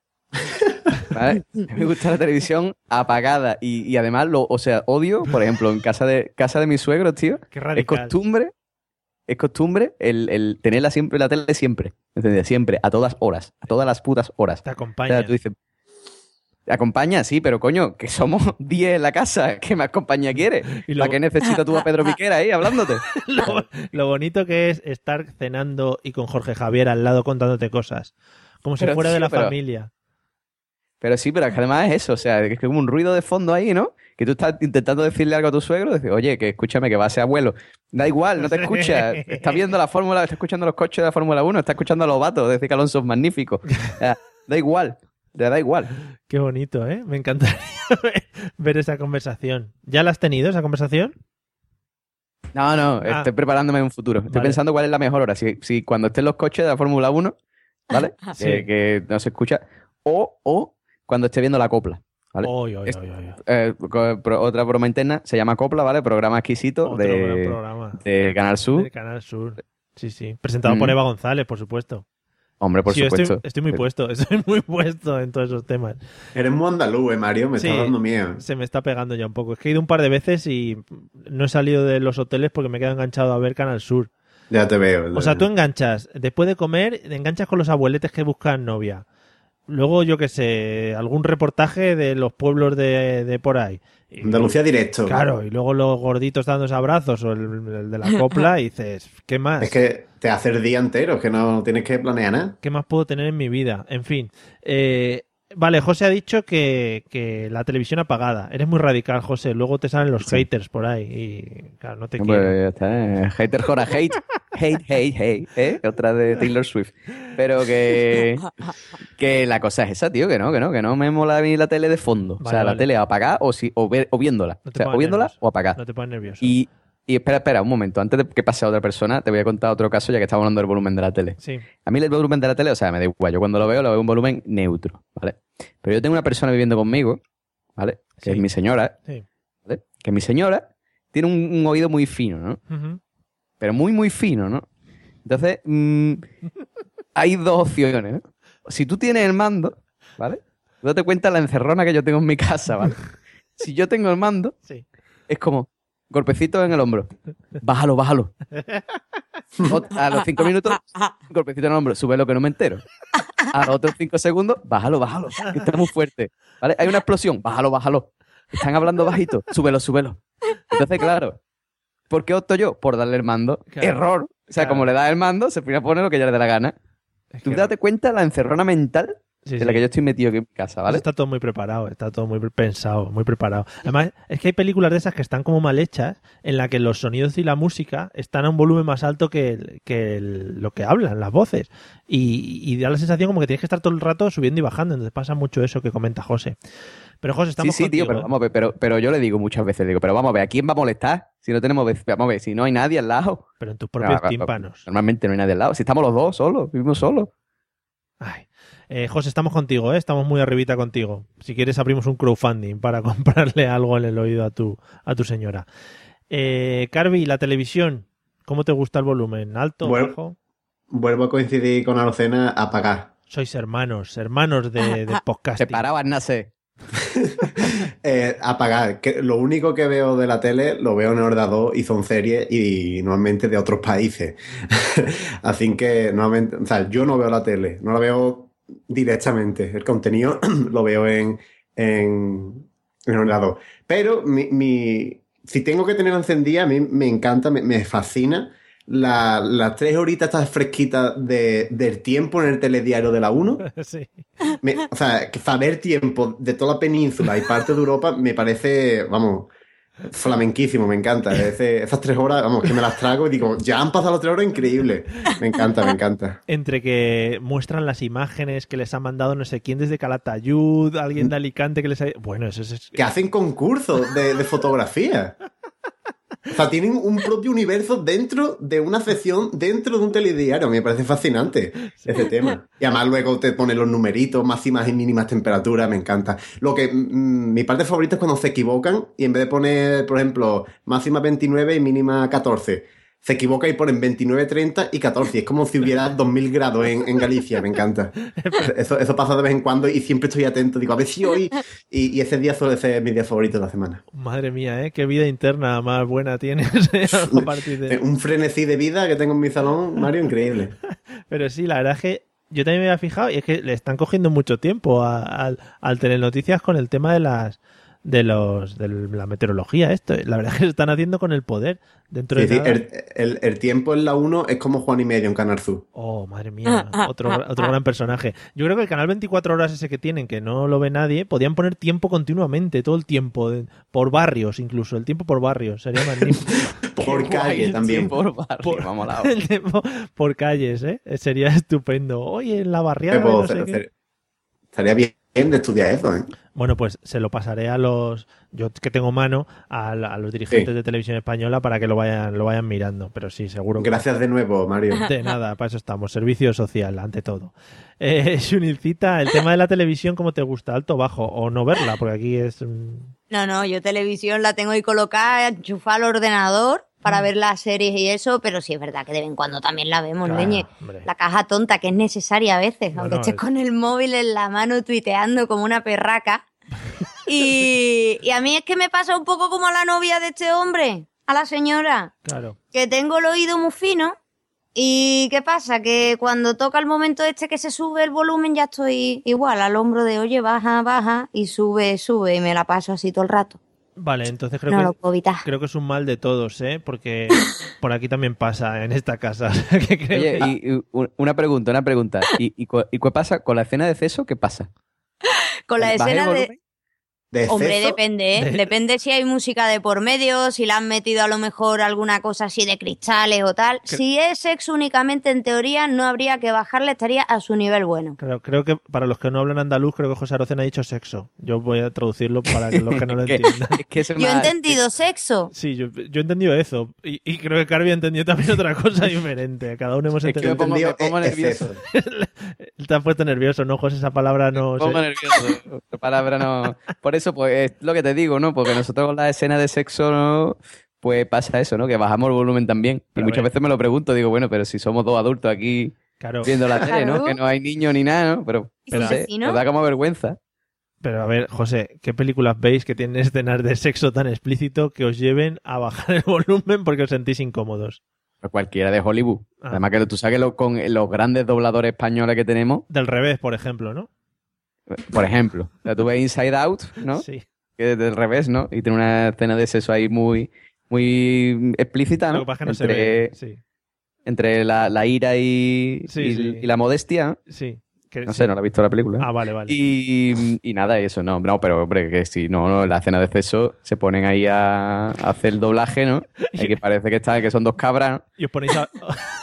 ¿Vale? Me gusta la televisión apagada y, y además, lo, o sea, odio, por ejemplo, en casa de casa de mis suegros, tío, Qué es radical. costumbre, es costumbre el, el tenerla siempre, la tele siempre, ¿entiendes? Siempre, a todas horas, a todas las putas horas. Te O acompaña. sea, tú dices, ¿te acompaña? Sí, pero coño, que somos diez en la casa, ¿qué más compañía quieres? Y lo- ¿Para qué necesitas tú a Pedro Piquera ahí hablándote? lo, lo bonito que es estar cenando y con Jorge Javier al lado contándote cosas, como si Pero, fuera de tío, la pero- familia. Pero sí, pero es que además es eso, o sea, que es como un ruido de fondo ahí, ¿no? Que tú estás intentando decirle algo a tu suegro, decir, oye, que escúchame, que va a ser abuelo. Da igual, no te escucha. Está viendo la Fórmula, está escuchando los coches de la Fórmula uno, está escuchando a los vatos, decir que Alonso es magnífico. O sea, da igual, te da igual. Qué bonito, ¿eh? Me encantaría ver esa conversación. ¿Ya la has tenido, esa conversación? No, no, Ah. estoy preparándome en un futuro. Estoy Vale. pensando cuál es la mejor hora. Si, si cuando estén los coches de la Fórmula uno, ¿vale? Sí. Que, que no se escucha. O, o cuando esté viendo la copla, ¿vale? Oy, oy, Es- oy, oy. Eh, co- pro- otra broma interna, se llama Copla, ¿vale? Programa exquisito Otro gran de, programa de Canal Sur. del Canal Sur. Sí, sí. Presentado Mm. por Eva González, por supuesto. Hombre, por sí, yo supuesto. Estoy, estoy muy puesto, estoy muy puesto en todos esos temas. Eres muy andaluz, eh, Mario. Me Sí. está dando miedo. Se me está pegando ya un poco. Es que he ido un par de veces y no he salido de los hoteles porque me he quedado enganchado a ver Canal Sur. Ya te veo. O sea, tú enganchas, después de comer, enganchas con los abueletes que buscan novia. Luego, yo qué sé, algún reportaje de los pueblos de, de por ahí. Y- Andalucía directo. Claro, y luego los gorditos dándose abrazos o el, el de la copla y dices, ¿qué más? Es que te hace el día entero, que no tienes que planear nada. ¿Qué más puedo tener en mi vida? En fin. Eh, vale, José ha dicho que, que la televisión apagada. Eres muy radical, José. Luego te salen los haters por ahí y, claro, no te Hombre, quiero. ya está, ¿eh? Hater jora hate. Hate, hate, hate, ¿eh? Otra de Taylor Swift. Pero que, que la cosa es esa, tío, que no, que no, que no me mola a mí la tele de fondo. Vale, o sea, vale. la tele apagada o, si, o, ver- o viéndola. No O te sea, pongas o viéndola nervioso. o apagada. No te pones nervioso. Y, y espera, espera, un momento. Antes de que pase a otra persona, te voy a contar otro caso, ya que estamos hablando del volumen de la tele. Sí. A mí el volumen de la tele, o sea, me da igual. Yo cuando lo veo, lo veo un volumen neutro, ¿vale? Pero yo tengo una persona viviendo conmigo, ¿vale? Que Sí. es mi señora, Sí. ¿vale? Que mi señora tiene un, un oído muy fino, ¿no? Ujú. Pero muy, muy fino, ¿no? Entonces, mm, hay dos opciones, ¿no? Si tú tienes el mando, ¿vale? Tú date cuenta la encerrona que yo tengo en mi casa, ¿vale? Si yo tengo el mando, Sí. es como golpecito en el hombro. Bájalo, bájalo. Ot- A los cinco minutos, golpecito en el hombro. Súbelo que no me entero. A los otros cinco segundos, bájalo, bájalo. Que está muy fuerte. ¿Vale? Hay una explosión. Bájalo, bájalo. Están hablando bajito. Súbelo, súbelo. Entonces, claro. ¿Por qué opto yo? Por darle el mando. Claro. Error. O sea, Claro. como le das el mando, se pone a poner lo que ya le dé la gana. Es Tú que- date cuenta la encerrona mental Sí, de la sí. que yo estoy metido aquí en mi casa, ¿vale? Está todo muy preparado, está todo muy pensado, muy preparado. Además, es que hay películas de esas que están como mal hechas, en la que los sonidos y la música están a un volumen más alto que, el- que el- lo que hablan, las voces. Y, y da la sensación como que tienes que estar todo el rato subiendo y bajando. Entonces pasa mucho eso que comenta José. Pero José, Sí, estamos sí, tío, contigo, pero ¿eh? vamos a ver, pero, pero yo le digo muchas veces, le digo, pero vamos a ver, ¿a quién va a molestar? Si no tenemos, vec- vamos a ver, si no hay nadie al lado. Pero en tus propios No, tímpanos. Normalmente no hay nadie al lado. Si estamos los dos solos, vivimos solos. Ay. Eh, José, estamos contigo, ¿eh? Estamos muy arribita contigo. Si quieres abrimos un crowdfunding para comprarle algo en el oído a tu, a tu señora. Eh, Carvi, la televisión, ¿cómo te gusta el volumen? ¿Alto, Bueno. bajo? Vuelvo a coincidir con Arocena a pagar. Sois hermanos, hermanos de, de podcasting. Separado al nacer. Eh, a pagar. Que lo único que veo de la tele lo veo en el ordenador y son series y normalmente de otros países. Así que normalmente, o sea, yo no veo la tele, no la veo directamente. El contenido lo veo en, en, en el ordenador. Pero mi, mi, si tengo que tenerla encendida, a mí me encanta, me, me fascina la- las tres horitas estas fresquitas de, del tiempo en el telediario de la uno. Sí. Me- o sea, que saber tiempo de toda la península y parte de Europa me parece, vamos, flamenquísimo, me encanta. Ese- esas tres horas, vamos, que me las trago y digo, ya han pasado las tres horas, increíble. Me encanta, me encanta. Entre que muestran las imágenes que les ha mandado no sé quién desde Calatayud, alguien de Alicante que les ha... Bueno, eso es... Que hacen concursos de, de fotografía. O sea, tienen un propio universo dentro de una sección, dentro de un telediario. Me parece fascinante ese tema. Y además luego te ponen los numeritos, máximas y mínimas temperaturas, me encanta. Lo que mm, mi parte favorita es cuando se equivocan y en vez de poner, por ejemplo, máxima veintinueve y mínima catorce, se equivoca y ponen veintinueve, treinta y catorce. Es como si hubiera dos mil grados en, en Galicia, me encanta. Eso, eso pasa de vez en cuando y siempre estoy atento. Digo, a ver si hoy... Y, y ese día suele ser mi día favorito de la semana. Madre mía, ¿eh? Qué vida interna más buena tienes ¿eh? a partir de... Un frenesí de vida que tengo en mi salón, Mario, increíble. Pero sí, la verdad es que yo también me había fijado y es que le están cogiendo mucho tiempo a- al, al Telenoticias con el tema de las de los de la meteorología. Esto, la verdad es que se están haciendo con el poder dentro Sí, de sí, nada. el, el- el tiempo en la uno es como Juan y Medio en Canal Sur. Oh, madre mía, otro, otro gran personaje. Yo creo que el canal veinticuatro horas ese que tienen, que no lo ve nadie, podían poner tiempo continuamente, todo el tiempo, de- por barrios incluso, el tiempo por barrios, sería magnífico. Por calle Guay, también. sí, por barrio, Por- vamos a la El tiempo por calles, ¿eh? Sería estupendo. Oye, en la barriada, Eh, pues, no sé estaría- qué. Estaría bien de estudiar eso, ¿eh? Bueno, pues se lo pasaré a los, yo que tengo mano, a, a los dirigentes Sí. de Televisión Española para que lo vayan, lo vayan mirando. Pero sí, seguro que Gracias de nuevo, Mario. de nada, para eso estamos. Servicio social, ante todo. Eh, Shunilcita, el tema de la televisión, ¿cómo te gusta? ¿Alto, bajo? ¿O no verla? Porque aquí es... mm, No, no, yo televisión la tengo ahí colocada, enchufada al ordenador para ver las series y eso, pero sí es verdad que de vez en cuando también la vemos, Claro, leñe. hombre. La caja tonta, que es necesaria a veces, No, aunque no, estés es- con el móvil en la mano tuiteando como una perraca. Y, y a mí es que me pasa un poco como a la novia de este hombre, a la señora, Claro. que tengo el oído muy fino. ¿Y qué pasa? Que cuando toca el momento este que se sube el volumen ya estoy igual al hombro de, oye, baja, baja, y sube, sube, y me la paso así todo el rato. Vale, entonces creo no que... lo puedo evitar. Creo que es un mal de todos, ¿eh? Porque por aquí también pasa en esta casa. que creo Oye, que- y, y u- una pregunta, una pregunta. ¿Y, y, cu- y qué pasa con la escena de Ceso? ¿Qué pasa? Con la ¿Baja el escena de... volumen? De Hombre, exceso, depende, ¿eh? De- Depende si hay música de por medio, si le han metido a lo mejor alguna cosa así de cristales o tal. Si es sexo únicamente, en teoría, no habría que bajarle, estaría a su nivel bueno. Creo, creo que para los que no hablan andaluz, creo que José Arocena ha dicho sexo. Yo voy a traducirlo para que los que no lo Que- entiendan. es que eso es Yo he más- entendido sexo. Sí, yo, yo he entendido eso. Y, y creo que Carvi ha entendido también otra cosa diferente. Cada uno hemos Es que entendido. me pongo, me entendido pongo es- nervioso. exceso. Te has puesto nervioso, ¿no, José? Esa palabra no Me pongo sé. nervioso. La palabra no. Por eso, pues, es lo que te digo, ¿no? Porque nosotros con la escena de sexo, ¿no? Pues pasa eso, ¿no? Que bajamos el volumen también. Pero y a muchas ver. veces me lo pregunto, digo, bueno, pero si somos dos adultos aquí Claro. viendo la tele, ¿no? Claro. Que no hay niños ni nada, ¿no? Pero, ¿Y no sin sé, vecino? me da como vergüenza. Pero a ver, José, ¿qué películas veis que tienen escenas de sexo tan explícito que os lleven a bajar el volumen porque os sentís incómodos? Pero cualquiera de Hollywood. Ah. Además que tú sabes que lo- con los grandes dobladores españoles que tenemos, Del revés, por ejemplo, ¿no? por ejemplo, o sea, tú ves Inside Out, ¿no? Sí. Que es del revés, ¿no? Y tiene una escena de sexo ahí muy, muy explícita, Lo ¿no? que pasa es que no entre, se ve. Sí, entre la, la ira y, Sí, y, sí. y la modestia, ¿no? sí. Que- No sí. sé, no la he visto la película. Ah, vale, vale. Y, y nada, eso no, no, pero hombre, que si no, no, la escena de sexo se ponen ahí a, a hacer el doblaje, ¿no? Y que parece que está, que son dos cabras, ¿no? Y os ponéis a...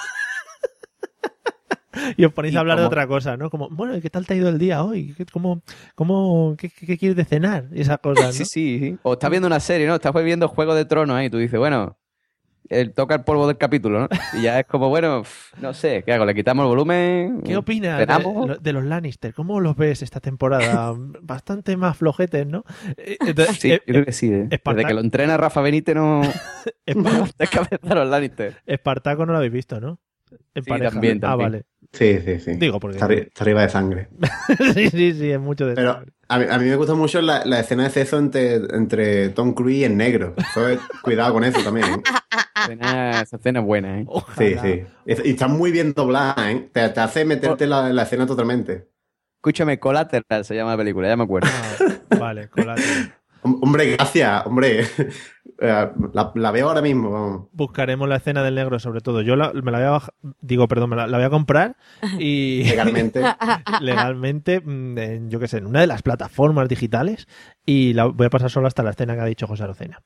y os ponéis Y a hablar de como- otra cosa, ¿no? Como, bueno, ¿y qué tal te ha ido el día hoy? ¿Qué- ¿Cómo, cómo, qué, qué- qué quieres de cenar? Y esas cosas, ¿no? Sí, sí, sí. O estás viendo una serie, ¿no? Estás viendo Juego de Tronos ahí y tú dices, bueno, él toca el polvo del capítulo, ¿no? Y ya es como, bueno, pf, no sé, ¿qué hago? ¿Le quitamos el volumen? ¿Qué opinas de, ¿Cenamos? de los Lannister? ¿Cómo los ves esta temporada? Bastante más flojetes, ¿no? Eh, entonces, Sí, eh, yo creo que sí. ¿eh? Esparta- Desde que lo entrena Rafa Benítez no... Espa- no te cabeza los Lannister. Espartaco no lo habéis visto, ¿no? En Sí, pareja. también, Ah, también. vale. Sí, sí, sí. Digo, porque... Está, arri- está arriba de sangre. sí, sí, sí, es mucho de Pero a mí, a mí me gusta mucho la, la escena de sexo entre, entre Tom Cruise y el negro. Eso es- cuidado con eso también, ¿eh? Cena- Esa escena es buena, ¿eh? Sí, Ojalá. sí. Es- Y está muy bien doblada, ¿eh? Te, te hace meterte en la, en la escena totalmente. Escúchame, Collateral se llama la película, ya me acuerdo. Ah, vale, colate. Hom- Hombre, gracias, hombre. Eh, La, la veo ahora mismo, vamos. Buscaremos la escena del negro, sobre todo. Yo la- me la voy a bajar, digo, perdón, me la, la voy a comprar y Legalmente. legalmente, mm, en, yo qué sé, en una de las plataformas digitales y la voy a pasar solo hasta la escena que ha dicho José Arocena.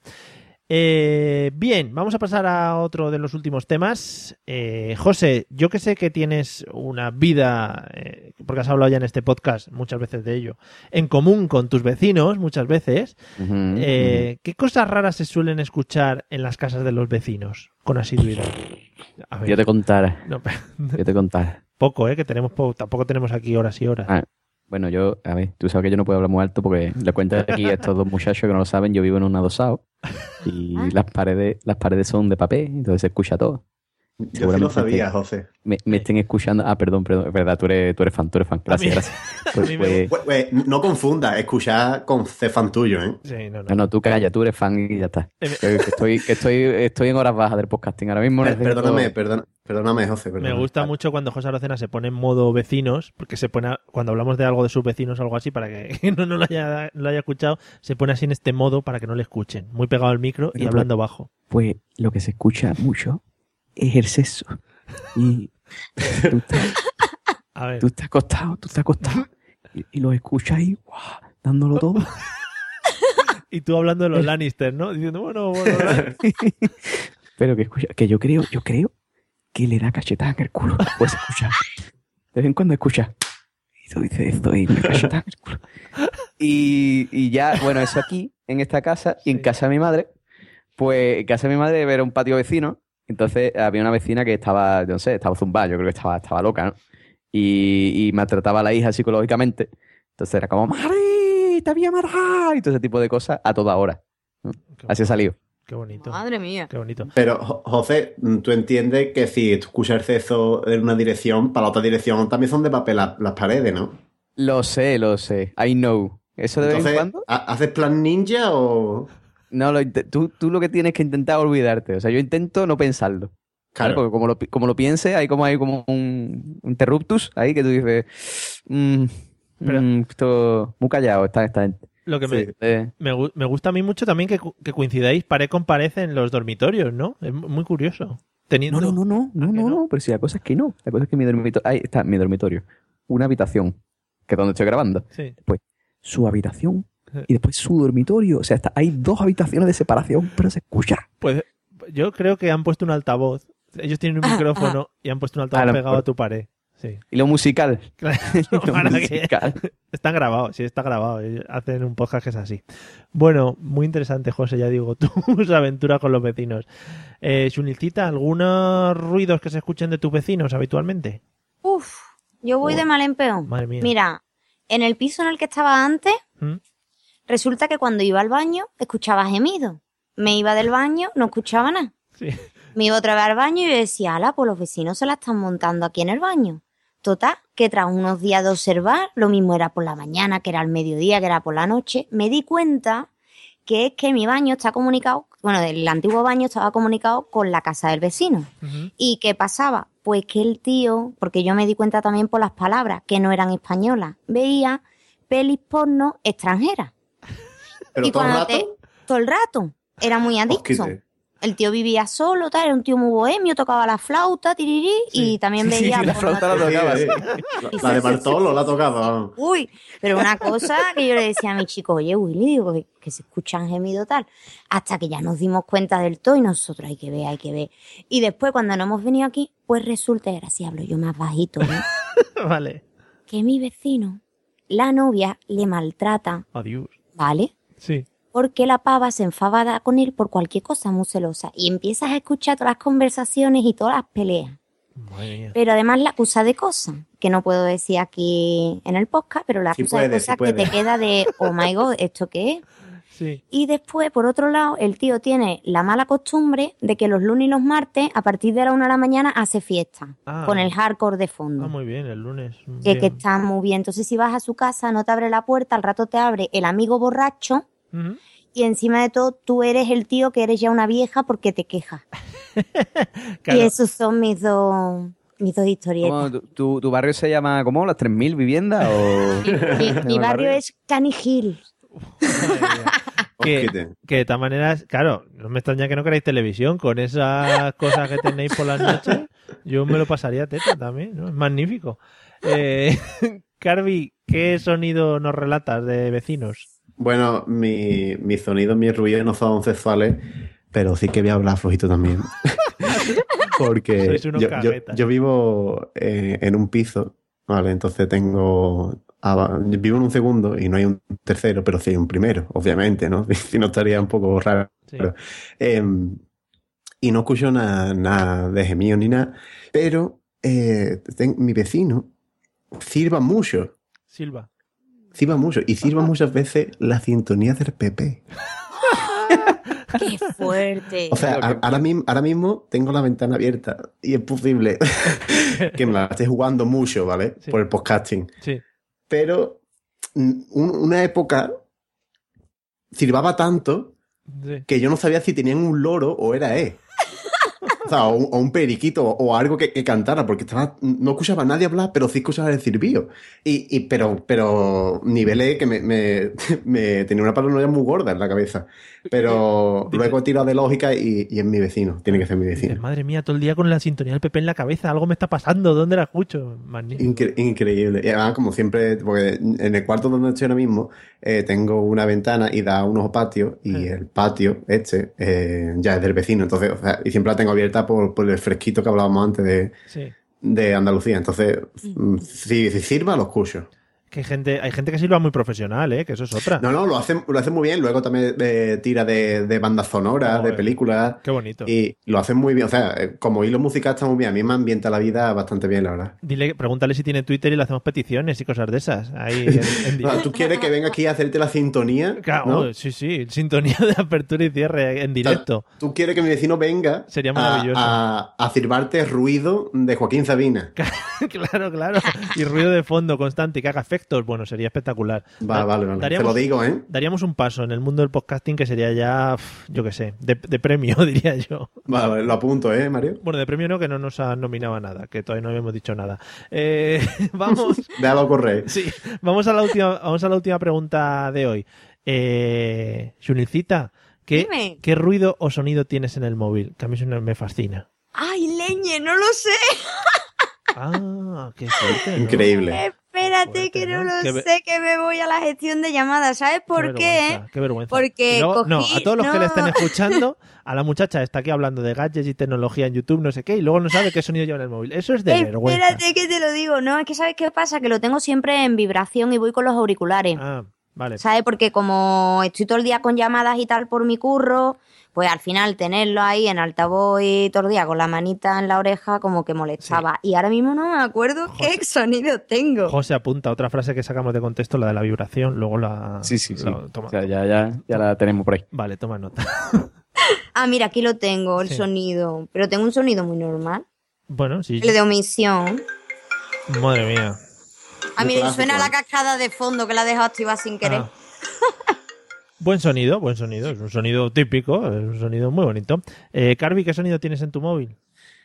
Eh, bien, vamos a pasar a otro de los últimos temas. Eh, José, yo que sé que tienes una vida, eh, porque has hablado ya en este podcast muchas veces de ello, en común con tus vecinos, muchas veces. Ujú, Eh, ¿Qué cosas raras se suelen escuchar en las casas de los vecinos con asiduidad? A ujú. ver, Yo te contara, no, yo te contara. poco, ¿eh? Que tenemos po- tampoco tenemos aquí horas y horas. Ah, bueno, yo, a ver, tú sabes que yo no puedo hablar muy alto porque le cuento aquí a estos dos muchachos que no lo saben, yo vivo en un adosado y Ah. las paredes, las paredes son de papel, entonces se escucha todo. Yo sí Seguramente lo sabía, te- José. Me, me estén escuchando. Ah, perdón, perdón, es verdad, tú eres, tú eres fan, tú eres fan. Gracias, mí- gracias. a Pues, mí me pues, Pues, pues, no confunda, escuchar con Cefan tuyo, ¿eh? Sí, no, no. no, no, tú calla, tú eres fan y ya está. Eh, Que, que estoy, que estoy, estoy en horas bajas del podcasting. Ahora mismo Per- necesito- Perdóname, perdón- perdóname, José. Me perdóname. gusta mucho cuando José Arocena se pone en modo vecinos, porque se pone, a- cuando hablamos de algo de sus vecinos o algo así, para que no, no lo, haya, lo haya escuchado, se pone así en este modo para que no le escuchen. Muy pegado al micro y Pero, hablando bajo. Pues lo que se escucha mucho es el sexo. Y tú estás, A ver, tú estás acostado, tú estás acostado. Y, y lo escuchas ahí, ¡guau! Dándolo todo. y tú hablando de los Lannister, ¿no? Diciendo, bueno, bueno, Pero que escucha, que yo creo, yo creo que le da cachetada en el culo. Puedes escuchar. De vez en cuando escucha. Y tú dices esto y me cachetada en el culo. Y, y ya, bueno, eso aquí, en esta casa, y en Sí. casa de mi madre, pues en casa de mi madre era un patio vecino. Entonces había una vecina que estaba, no sé, estaba zumbada, yo creo que estaba, estaba loca, ¿no? Y, y maltrataba a la hija psicológicamente. Entonces era como, ¡Mari! ¡Te voy a matar! Y todo ese tipo de cosas a toda hora. ¿no? qué, Así ha salido. qué bonito. Madre mía. Qué bonito. Pero, Jo- José, tú entiendes que si tú escuchas el sexo en una dirección, para la otra dirección también son de papel la- las paredes, ¿no? Lo sé, lo sé. I know. ¿Eso de vez en Entonces, cuando? ¿ha- ¿haces plan ninja o...? No, lo inte- tú, tú lo que tienes que intentar es olvidarte. O sea, yo intento no pensarlo. ¿vale? Claro. Porque como lo, pi- como lo pienses, hay como, hay como un interruptus ahí que tú dices, mm, Pero- mm, esto, muy callado está esta gente. Lo que me, Sí. Eh, me, gu- me gusta a mí mucho también que, cu- que coincidáis pared con pared en los dormitorios, ¿no? Es mu- muy curioso. Teniendo... no, no, no, no, no, ¿A que no, no? no, pero si la cosa es que no. La cosa es que mi dormitorio, ahí está mi dormitorio. Una habitación, que es donde estoy grabando. Sí. Su habitación y después su dormitorio. O sea, está, hay dos habitaciones de separación, pero se escucha. Pues yo creo que han puesto un altavoz. Ellos tienen un micrófono y han puesto un altavoz Ah, lo pegado mejor. a tu pared. Sí. Y lo musical. Claro, Lo para que- musical. Están grabados, sí, está grabado. Ellos hacen un podcast que es así. Bueno, muy interesante, José, ya digo, tus aventuras con los vecinos. Eh, Xunilcita, ¿algunos ruidos que se escuchen de tus vecinos habitualmente? Uf, yo voy de mal en peor. Madre mía. Mira, en el piso en el que estaba antes, ¿Mm? resulta que cuando iba al baño escuchaba gemidos. Me iba del baño, no escuchaba nada. Sí. Me iba otra vez al baño y yo decía, ala, pues los vecinos se la están montando aquí en el baño. Total, que tras unos días de observar, lo mismo era por la mañana, que era al mediodía, que era por la noche, me di cuenta que es que mi baño está comunicado, bueno, el antiguo baño estaba comunicado con la casa del vecino. Ujú. ¿Y qué pasaba? Pues que el tío, porque yo me di cuenta también por las palabras, que no eran españolas, veía pelis porno extranjeras. Pero y todo el cuando rato. te- todo el rato. Era muy adicto. Hostia. El tío vivía solo, tal, era un tío muy bohemio, tocaba la flauta, tirirí, y también Sí, veía... sí, la porno flauta la tocaba, Sí, sí. La de Bartolo la ha tocado. Uy, pero una cosa que yo le decía a mi chico, oye, Willy, digo, que, que se escuchan gemido tal, hasta que ya nos dimos cuenta del todo y nosotros hay que ver, hay que ver. Y después, cuando no hemos venido aquí, pues resulta, y ahora sí hablo yo más bajito, ¿no? Vale. Que mi vecino, la novia, le maltrata, Adiós. ¿vale? Sí. Porque la pava se enfada con él por cualquier cosa muy celosa y empiezas a escuchar todas las conversaciones y todas las peleas. Madre mía. Pero además la acusa de cosas, que no puedo decir aquí en el podcast, pero la Sí acusa de puede, sí cosas que puede. te queda de, oh my god, ¿esto qué es? Sí. Y después, por otro lado, el tío tiene la mala costumbre de que los lunes y los martes, a partir de la una de la mañana, hace fiesta, Ah. con el hardcore de fondo. Ah, muy bien, el lunes. que, Bien. que está muy bien. Entonces, si vas a su casa, no te abre la puerta, al rato te abre el amigo borracho Ujú. y encima de todo, tú eres el tío que eres ya una vieja porque te quejas. Claro. Y esos son mis dos, mis dos historietas. ¿Cómo, tu, tu- tu barrio se llama, ¿cómo? ¿Las tres mil viviendas? O... Mi, mi barrio es Canny Hill. Madre mía. que, Hostia. que de todas maneras, claro, no me extraña que no queráis televisión con esas cosas que tenéis por las noches. Yo me lo pasaría teta también, ¿no? Es magnífico. Eh, Carvi, ¿qué sonido nos relatas de vecinos? Bueno, mi, mis sonidos, mis ruidos no son sexuales, pero sí que voy a hablar flojito también. Porque Sois unos yo, yo- caguetas. yo vivo eh, en un piso, ¿vale? Entonces tengo... ah, vivo en un segundo y no hay un tercero, pero sí hay un primero, obviamente, ¿no? Si no estaría un poco raro. Sí. Eh, y no escucho nada nada de gemidos ni nada, pero eh, ten- mi vecino sirva mucho. Silva. Sirva mucho. Y sirva muchas veces la sintonía del P P. ¡Qué fuerte! O sea, a- ahora mismo, ahora mismo tengo la ventana abierta y es posible que me la esté jugando mucho, ¿vale? Sí. Por el podcasting. Sí. Pero mm, un- una época silbaba tanto Sí. que yo no sabía si tenían un loro o era él. O sea, o un, o un periquito o algo que, que cantara, porque estaba, no escuchaba a nadie hablar, pero sí escuchaba el silbido. Y, y, pero, pero niveles que me, me, me tenía una paranoia muy gorda en la cabeza. Pero Dice- luego he tirado de lógica y, y es mi vecino, tiene que ser mi Dices, vecino. madre mía, todo el día con la sintonía del P P en la cabeza, algo me está pasando, ¿dónde la escucho? Magnífico. Incre- increíble. Y además, como siempre, porque en el cuarto donde estoy ahora mismo, eh, tengo una ventana y da unos patios, y Sí. el patio, este, eh, ya es del vecino. Entonces, o sea, y siempre la tengo abierta por, por el fresquito que hablábamos antes de, Sí. de Andalucía. Entonces, mm, si, si sirva, lo escucho. Que hay gente, hay gente que silba muy profesional, ¿eh? Que eso es otra. No, no, lo hace, lo hace muy bien. Luego también eh, tira de, de bandas sonoras, Joder. de películas. Qué bonito. Y lo hace muy bien. O sea, eh, como hilo musical está muy bien. A mí me ambienta la vida bastante bien, la verdad. Dile, pregúntale si tiene Twitter y le hacemos peticiones y cosas de esas. Ahí en, en Ah, directo. ¿Tú quieres que venga aquí a hacerte la sintonía? Claro, ¿no? sí, sí. Sintonía de apertura y cierre en directo. Tú quieres que mi vecino venga Sería a- maravilloso. a, a silbarte ruido de Joaquín Sabina. Claro, claro. Y ruido de fondo constante y que haga efectos. Bueno, sería espectacular. Va, Da- vale, vale. daríamos- Te lo digo, ¿eh? Daríamos un paso en el mundo del podcasting que sería ya, uf, yo qué sé, de, de premio, diría yo. Vale, vale, lo apunto, ¿eh, Mario? Bueno, de premio no, que no nos han nominado a nada, que todavía no habíamos dicho nada. Eh, vamos, Déjalo correr. sí, vamos a la última, vamos a la última pregunta de hoy. Eh, Xunilcita, ¿qué, Dime. ¿qué ruido o sonido tienes en el móvil? Que a mí eso no me fascina. ¡Ay, leñe! ¡No lo sé! Ah, qué fuerte, ¿no? Increíble. ¡Qué espérate Fuerte, que no ¿no? lo Qué ve- sé, que me voy a la gestión de llamadas. ¿Sabes por qué? qué? Vergüenza, qué vergüenza. Porque Y luego- no, cogí- a todos los que no. le estén escuchando, a la muchacha está aquí hablando de gadgets y tecnología en YouTube, no sé qué, y luego no sabe qué sonido lleva en el móvil. Eso es de vergüenza. Espérate que te lo digo. No, es que ¿sabes qué pasa? Que lo tengo siempre en vibración y voy con los auriculares. Ah, vale. ¿Sabes? Porque como estoy todo el día con llamadas y tal por mi curro, pues al final tenerlo ahí en altavoz y todo el día con la manita en la oreja como que molestaba. Y ahora mismo no me acuerdo qué sonido tengo. José apunta otra frase que sacamos de contexto, la de la vibración, luego la... Sí, sí, sí. la- toma. O sea, ya, ya, ya la tenemos por ahí. Vale, toma nota. Ah, mira, aquí lo tengo, el Sí. sonido. Pero tengo un sonido muy normal. Bueno, sí. El de omisión. Madre mía. Ah, Muy mira, y clásico, suena la ¿eh? cascada de fondo que la he dejado activada sin querer. Ah. Buen sonido, buen sonido. Es un sonido típico, es un sonido muy bonito. Eh, Carvi, ¿qué sonido tienes en tu móvil?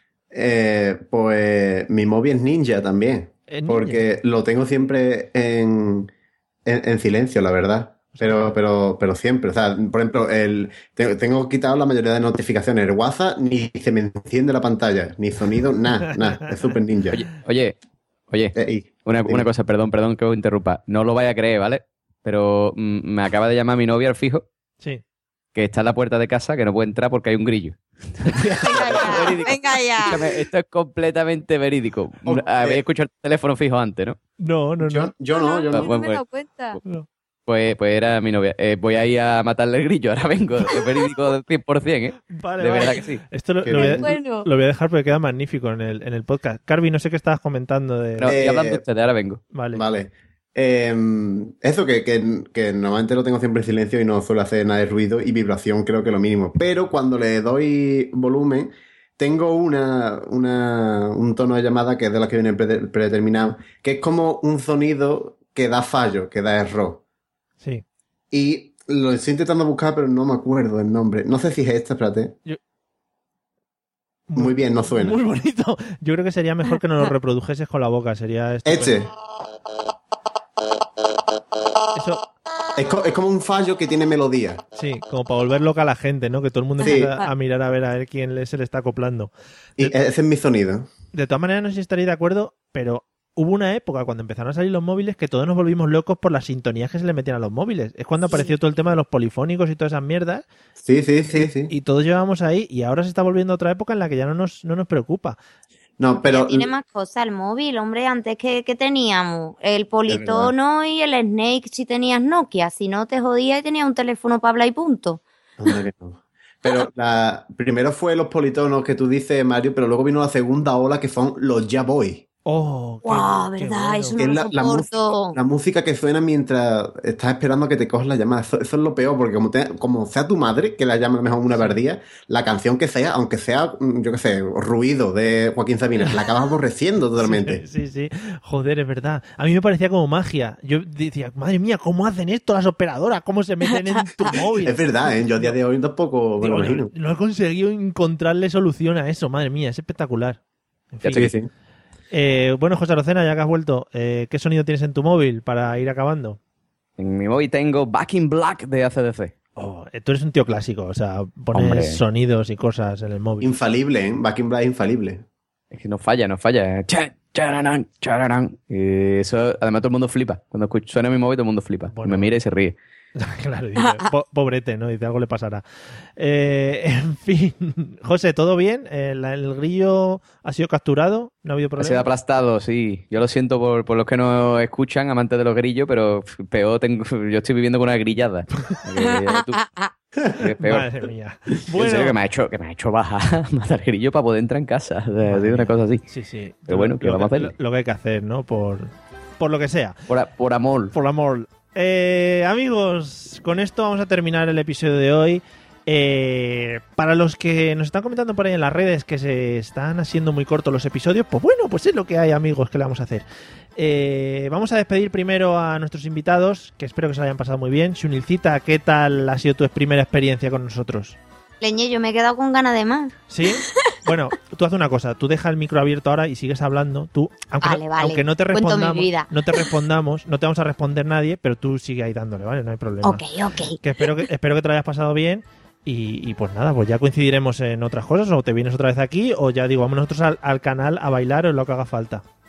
Eh, pues mi móvil es Ninja también. ¿Es Ninja? Porque lo tengo siempre en, en, en silencio, la verdad. Pero, pero, pero siempre. O sea, por ejemplo, el, te- tengo quitado la mayoría de notificaciones. El WhatsApp ni se me enciende la pantalla, ni sonido, nada, nada. Es súper ninja. Oye, oye, oye, Eh, y- una, dime. una cosa, perdón, perdón que os interrumpa. No lo vaya a creer, ¿vale? Pero mm, me acaba de llamar mi novia al fijo, Sí. que está en la puerta de casa, que no puede entrar porque hay un grillo. Venga ya, Verídico. venga ya. Escúchame, esto es completamente verídico. Oh, Habéis eh. escuchado el teléfono fijo antes, ¿no? No, no, no. Yo, yo no, yo Ah, no. bueno, me he dado cuenta. No. Pues, pues era mi novia. Eh, voy a ir a matarle el grillo, ahora vengo. Es verídico del cien por ciento, ¿eh? Vale, De vale. verdad que sí. Esto lo, Qué lo voy a, bien. Bueno. lo voy a dejar porque queda magnífico en el, en el podcast. Carvi, no sé qué estabas comentando de... No, Eh, y hablando ustedes, ahora vengo. Vale. Vale. Eh, eso que, que, que normalmente lo tengo siempre en silencio y no suelo hacer nada de ruido y vibración creo que lo mínimo. Pero cuando le doy volumen, tengo una, una, un tono de llamada que es de la que viene pre- predeterminado, que es como un sonido que da fallo, que da error. Sí. Y lo estoy intentando buscar, pero no me acuerdo el nombre. No sé si es este, espérate. Muy bien, no suena. Muy bonito. Yo creo que sería mejor que nos lo reprodujeses con la boca. Sería estupendo. Este. Eso, Es, co- es como un fallo que tiene melodía. sí, como para volver loca a la gente, ¿no? Que todo el mundo Sí. empieza a mirar a ver a ver quién le- se le está acoplando. Y ese es mi sonido. De todas maneras, no sé si estaréis de acuerdo, pero hubo una época cuando empezaron a salir los móviles que todos nos volvimos locos por las sintonías que se le metían a los móviles. Es cuando apareció todo el tema de los polifónicos y todas esas mierdas, Sí, sí, sí, sí. y todos llevábamos ahí, y ahora se está volviendo otra época en la que ya no nos, no nos preocupa. No, pero... Tiene más cosas el móvil, hombre. Antes que, que teníamos el politono y el Snake si tenías Nokia. Si no te jodías y tenías un teléfono para hablar y punto. Anda que no. Pero la, primero fue los politonos que tú dices, Mario, pero luego vino la segunda ola que son los Ya Boy. ¡Oh! qué- ¡Guau! qué ¿Verdad? bueno. Eso Que no es lo la, la soporto. música, la música que suena mientras estás esperando a que te cojas la llamada. Eso, eso es lo peor, porque como, te- como sea tu madre, que la llama a lo mejor una perdida, la canción que sea, aunque sea, mm, yo qué sé, ruido de Joaquín Sabina, la acabas aborreciendo totalmente. Sí, sí, sí. Joder, es verdad. A mí me parecía como magia. Yo decía, madre mía, ¿cómo hacen esto las operadoras? ¿Cómo se meten en tu móvil? Es verdad, ¿eh? Yo a día de hoy tampoco me Digo, lo no, imagino. no he conseguido encontrarle solución a eso. Madre mía, es espectacular. En fin. Sí, sí. Eh, bueno, José Arocena, ya que has vuelto, eh, ¿qué sonido tienes en tu móvil para ir acabando? En mi móvil tengo Back in Black de A C D C. Oh, eh, tú eres un tío clásico, o sea, pones Hombre. sonidos y cosas en el móvil. Infalible, ¿eh? Back in Black infalible. Es que no falla, no falla. Cha, chararán, chararán. Y eso, además todo el mundo flipa. Cuando escucho, suena mi móvil, todo el mundo flipa. Bueno. Me mira y se ríe. Claro, dice, po- pobrete, ¿no? Dice, algo le pasará. Eh, en fin, José, ¿todo bien? ¿El, el grillo ha sido capturado? ¿No ha habido Ha sido problema? aplastado, sí. Yo lo siento por, por los que no escuchan, amantes de los grillos, pero pf, peor tengo. Yo estoy viviendo con una grillada. Que ya tú- que es peor. Madre mía. En Bueno, serio que me ha hecho, que me ha hecho bajar matar grillo para poder entrar en casa. O sea, ha sido una cosa así. sí, sí. Pero bueno, ¿qué lo, vamos a que, hacer? lo, lo que hay que hacer, ¿no? Por, por lo que sea. Por, a- por amor. Por amor. Eh, amigos, con esto vamos a terminar el episodio de hoy. Eh, para los que nos están comentando por ahí en las redes que se están haciendo muy cortos los episodios, pues bueno, pues es lo que hay, amigos, que le vamos a hacer. Eh, vamos a despedir primero a nuestros invitados, que espero que se lo hayan pasado muy bien. Shunilcita, ¿qué tal ha sido tu primera experiencia con nosotros? Leñe, yo me he quedado con ganas de más. ¿Sí? Bueno, tú haz una cosa, tú deja el micro abierto ahora y sigues hablando. Tú, aunque, Vale, no, vale. aunque no te Cuento mi respondamos, vida. no te respondamos, no te vamos a responder nadie, pero tú sigue ahí dándole, ¿vale? No hay problema. Ok, ok. Que espero que espero que te lo hayas pasado bien y, y pues nada, pues ya coincidiremos en otras cosas, o te vienes otra vez aquí o ya digo, vamos nosotros al, al canal a bailar o lo que haga falta.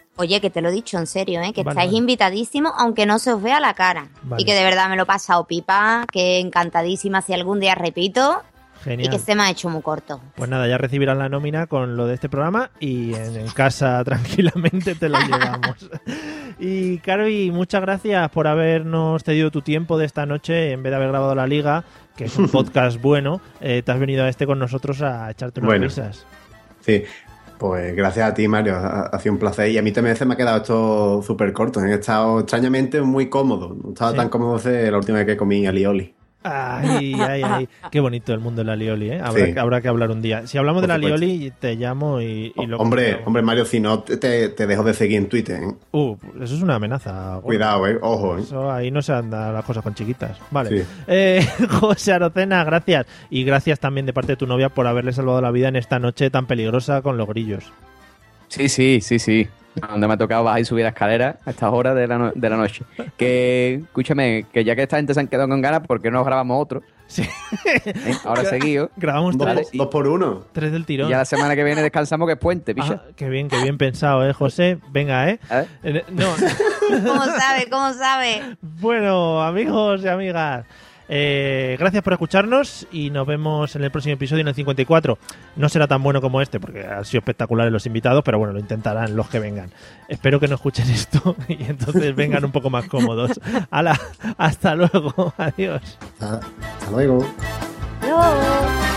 Oye, que te lo he dicho en serio, ¿eh? Que Vale, estáis vale. invitadísimos, aunque no se os vea la cara. Vale. Y que de verdad me lo he pasado pipa, que encantadísima si algún día repito, Genial. y que se me ha hecho muy corto. Pues nada, ya recibirás la nómina con lo de este programa y en, en casa tranquilamente te lo llevamos. Y Carvi, muchas gracias por habernos cedido tu tiempo de esta noche en vez de haber grabado La Liga, que es un podcast bueno. Eh, te has venido a este con nosotros a echarte unas Bueno. risas. Sí, pues gracias a ti, Mario. Ha, ha sido un placer. Y a mí también se me ha quedado esto súper corto. He estado extrañamente muy cómodo. No estaba Sí. tan cómodo desde la última vez que comí alioli. Ay, ay, ay. Qué bonito el mundo del alioli, ¿eh? Habrá, Sí. que, habrá que hablar un día. Si hablamos Por del supuesto. alioli, te llamo y, y lo Hombre, comentamos. hombre, Mario, si no, te, te dejo de seguir en Twitter. ¿eh? Uh, eso es una amenaza. gorda. Cuidado, eh. Ojo, eh. Eso ahí no se andan las cosas con chiquitas. Vale. Sí. Eh, José Arocena, gracias. Y gracias también de parte de tu novia por haberle salvado la vida en esta noche tan peligrosa con los grillos. Sí, sí, sí, sí. Donde me ha tocado bajar y subir las escaleras a estas horas de la, no- de la noche. Que, escúchame, que ya que esta gente se han quedado con ganas, ¿por qué no grabamos otro? Sí. ¿Eh? Ahora seguido. Grabamos Dos, tres, por- dos por uno. tres del Y tirón. ya la semana que viene descansamos, que es puente, picha. Ah, qué bien, qué bien pensado, ¿eh, José? Venga, ¿eh? ¿Eh? Eh, No. ¿Cómo sabe? ¿Cómo sabe? Bueno, amigos y amigas, eh, gracias por escucharnos y nos vemos en el próximo episodio, en el cincuenta y cuatro. No será tan bueno como este porque han sido espectaculares los invitados, pero bueno, lo intentarán los que vengan. Espero que no escuchen esto y entonces vengan un poco más cómodos. Hala, hasta luego, adiós. Hasta, hasta luego. Luego.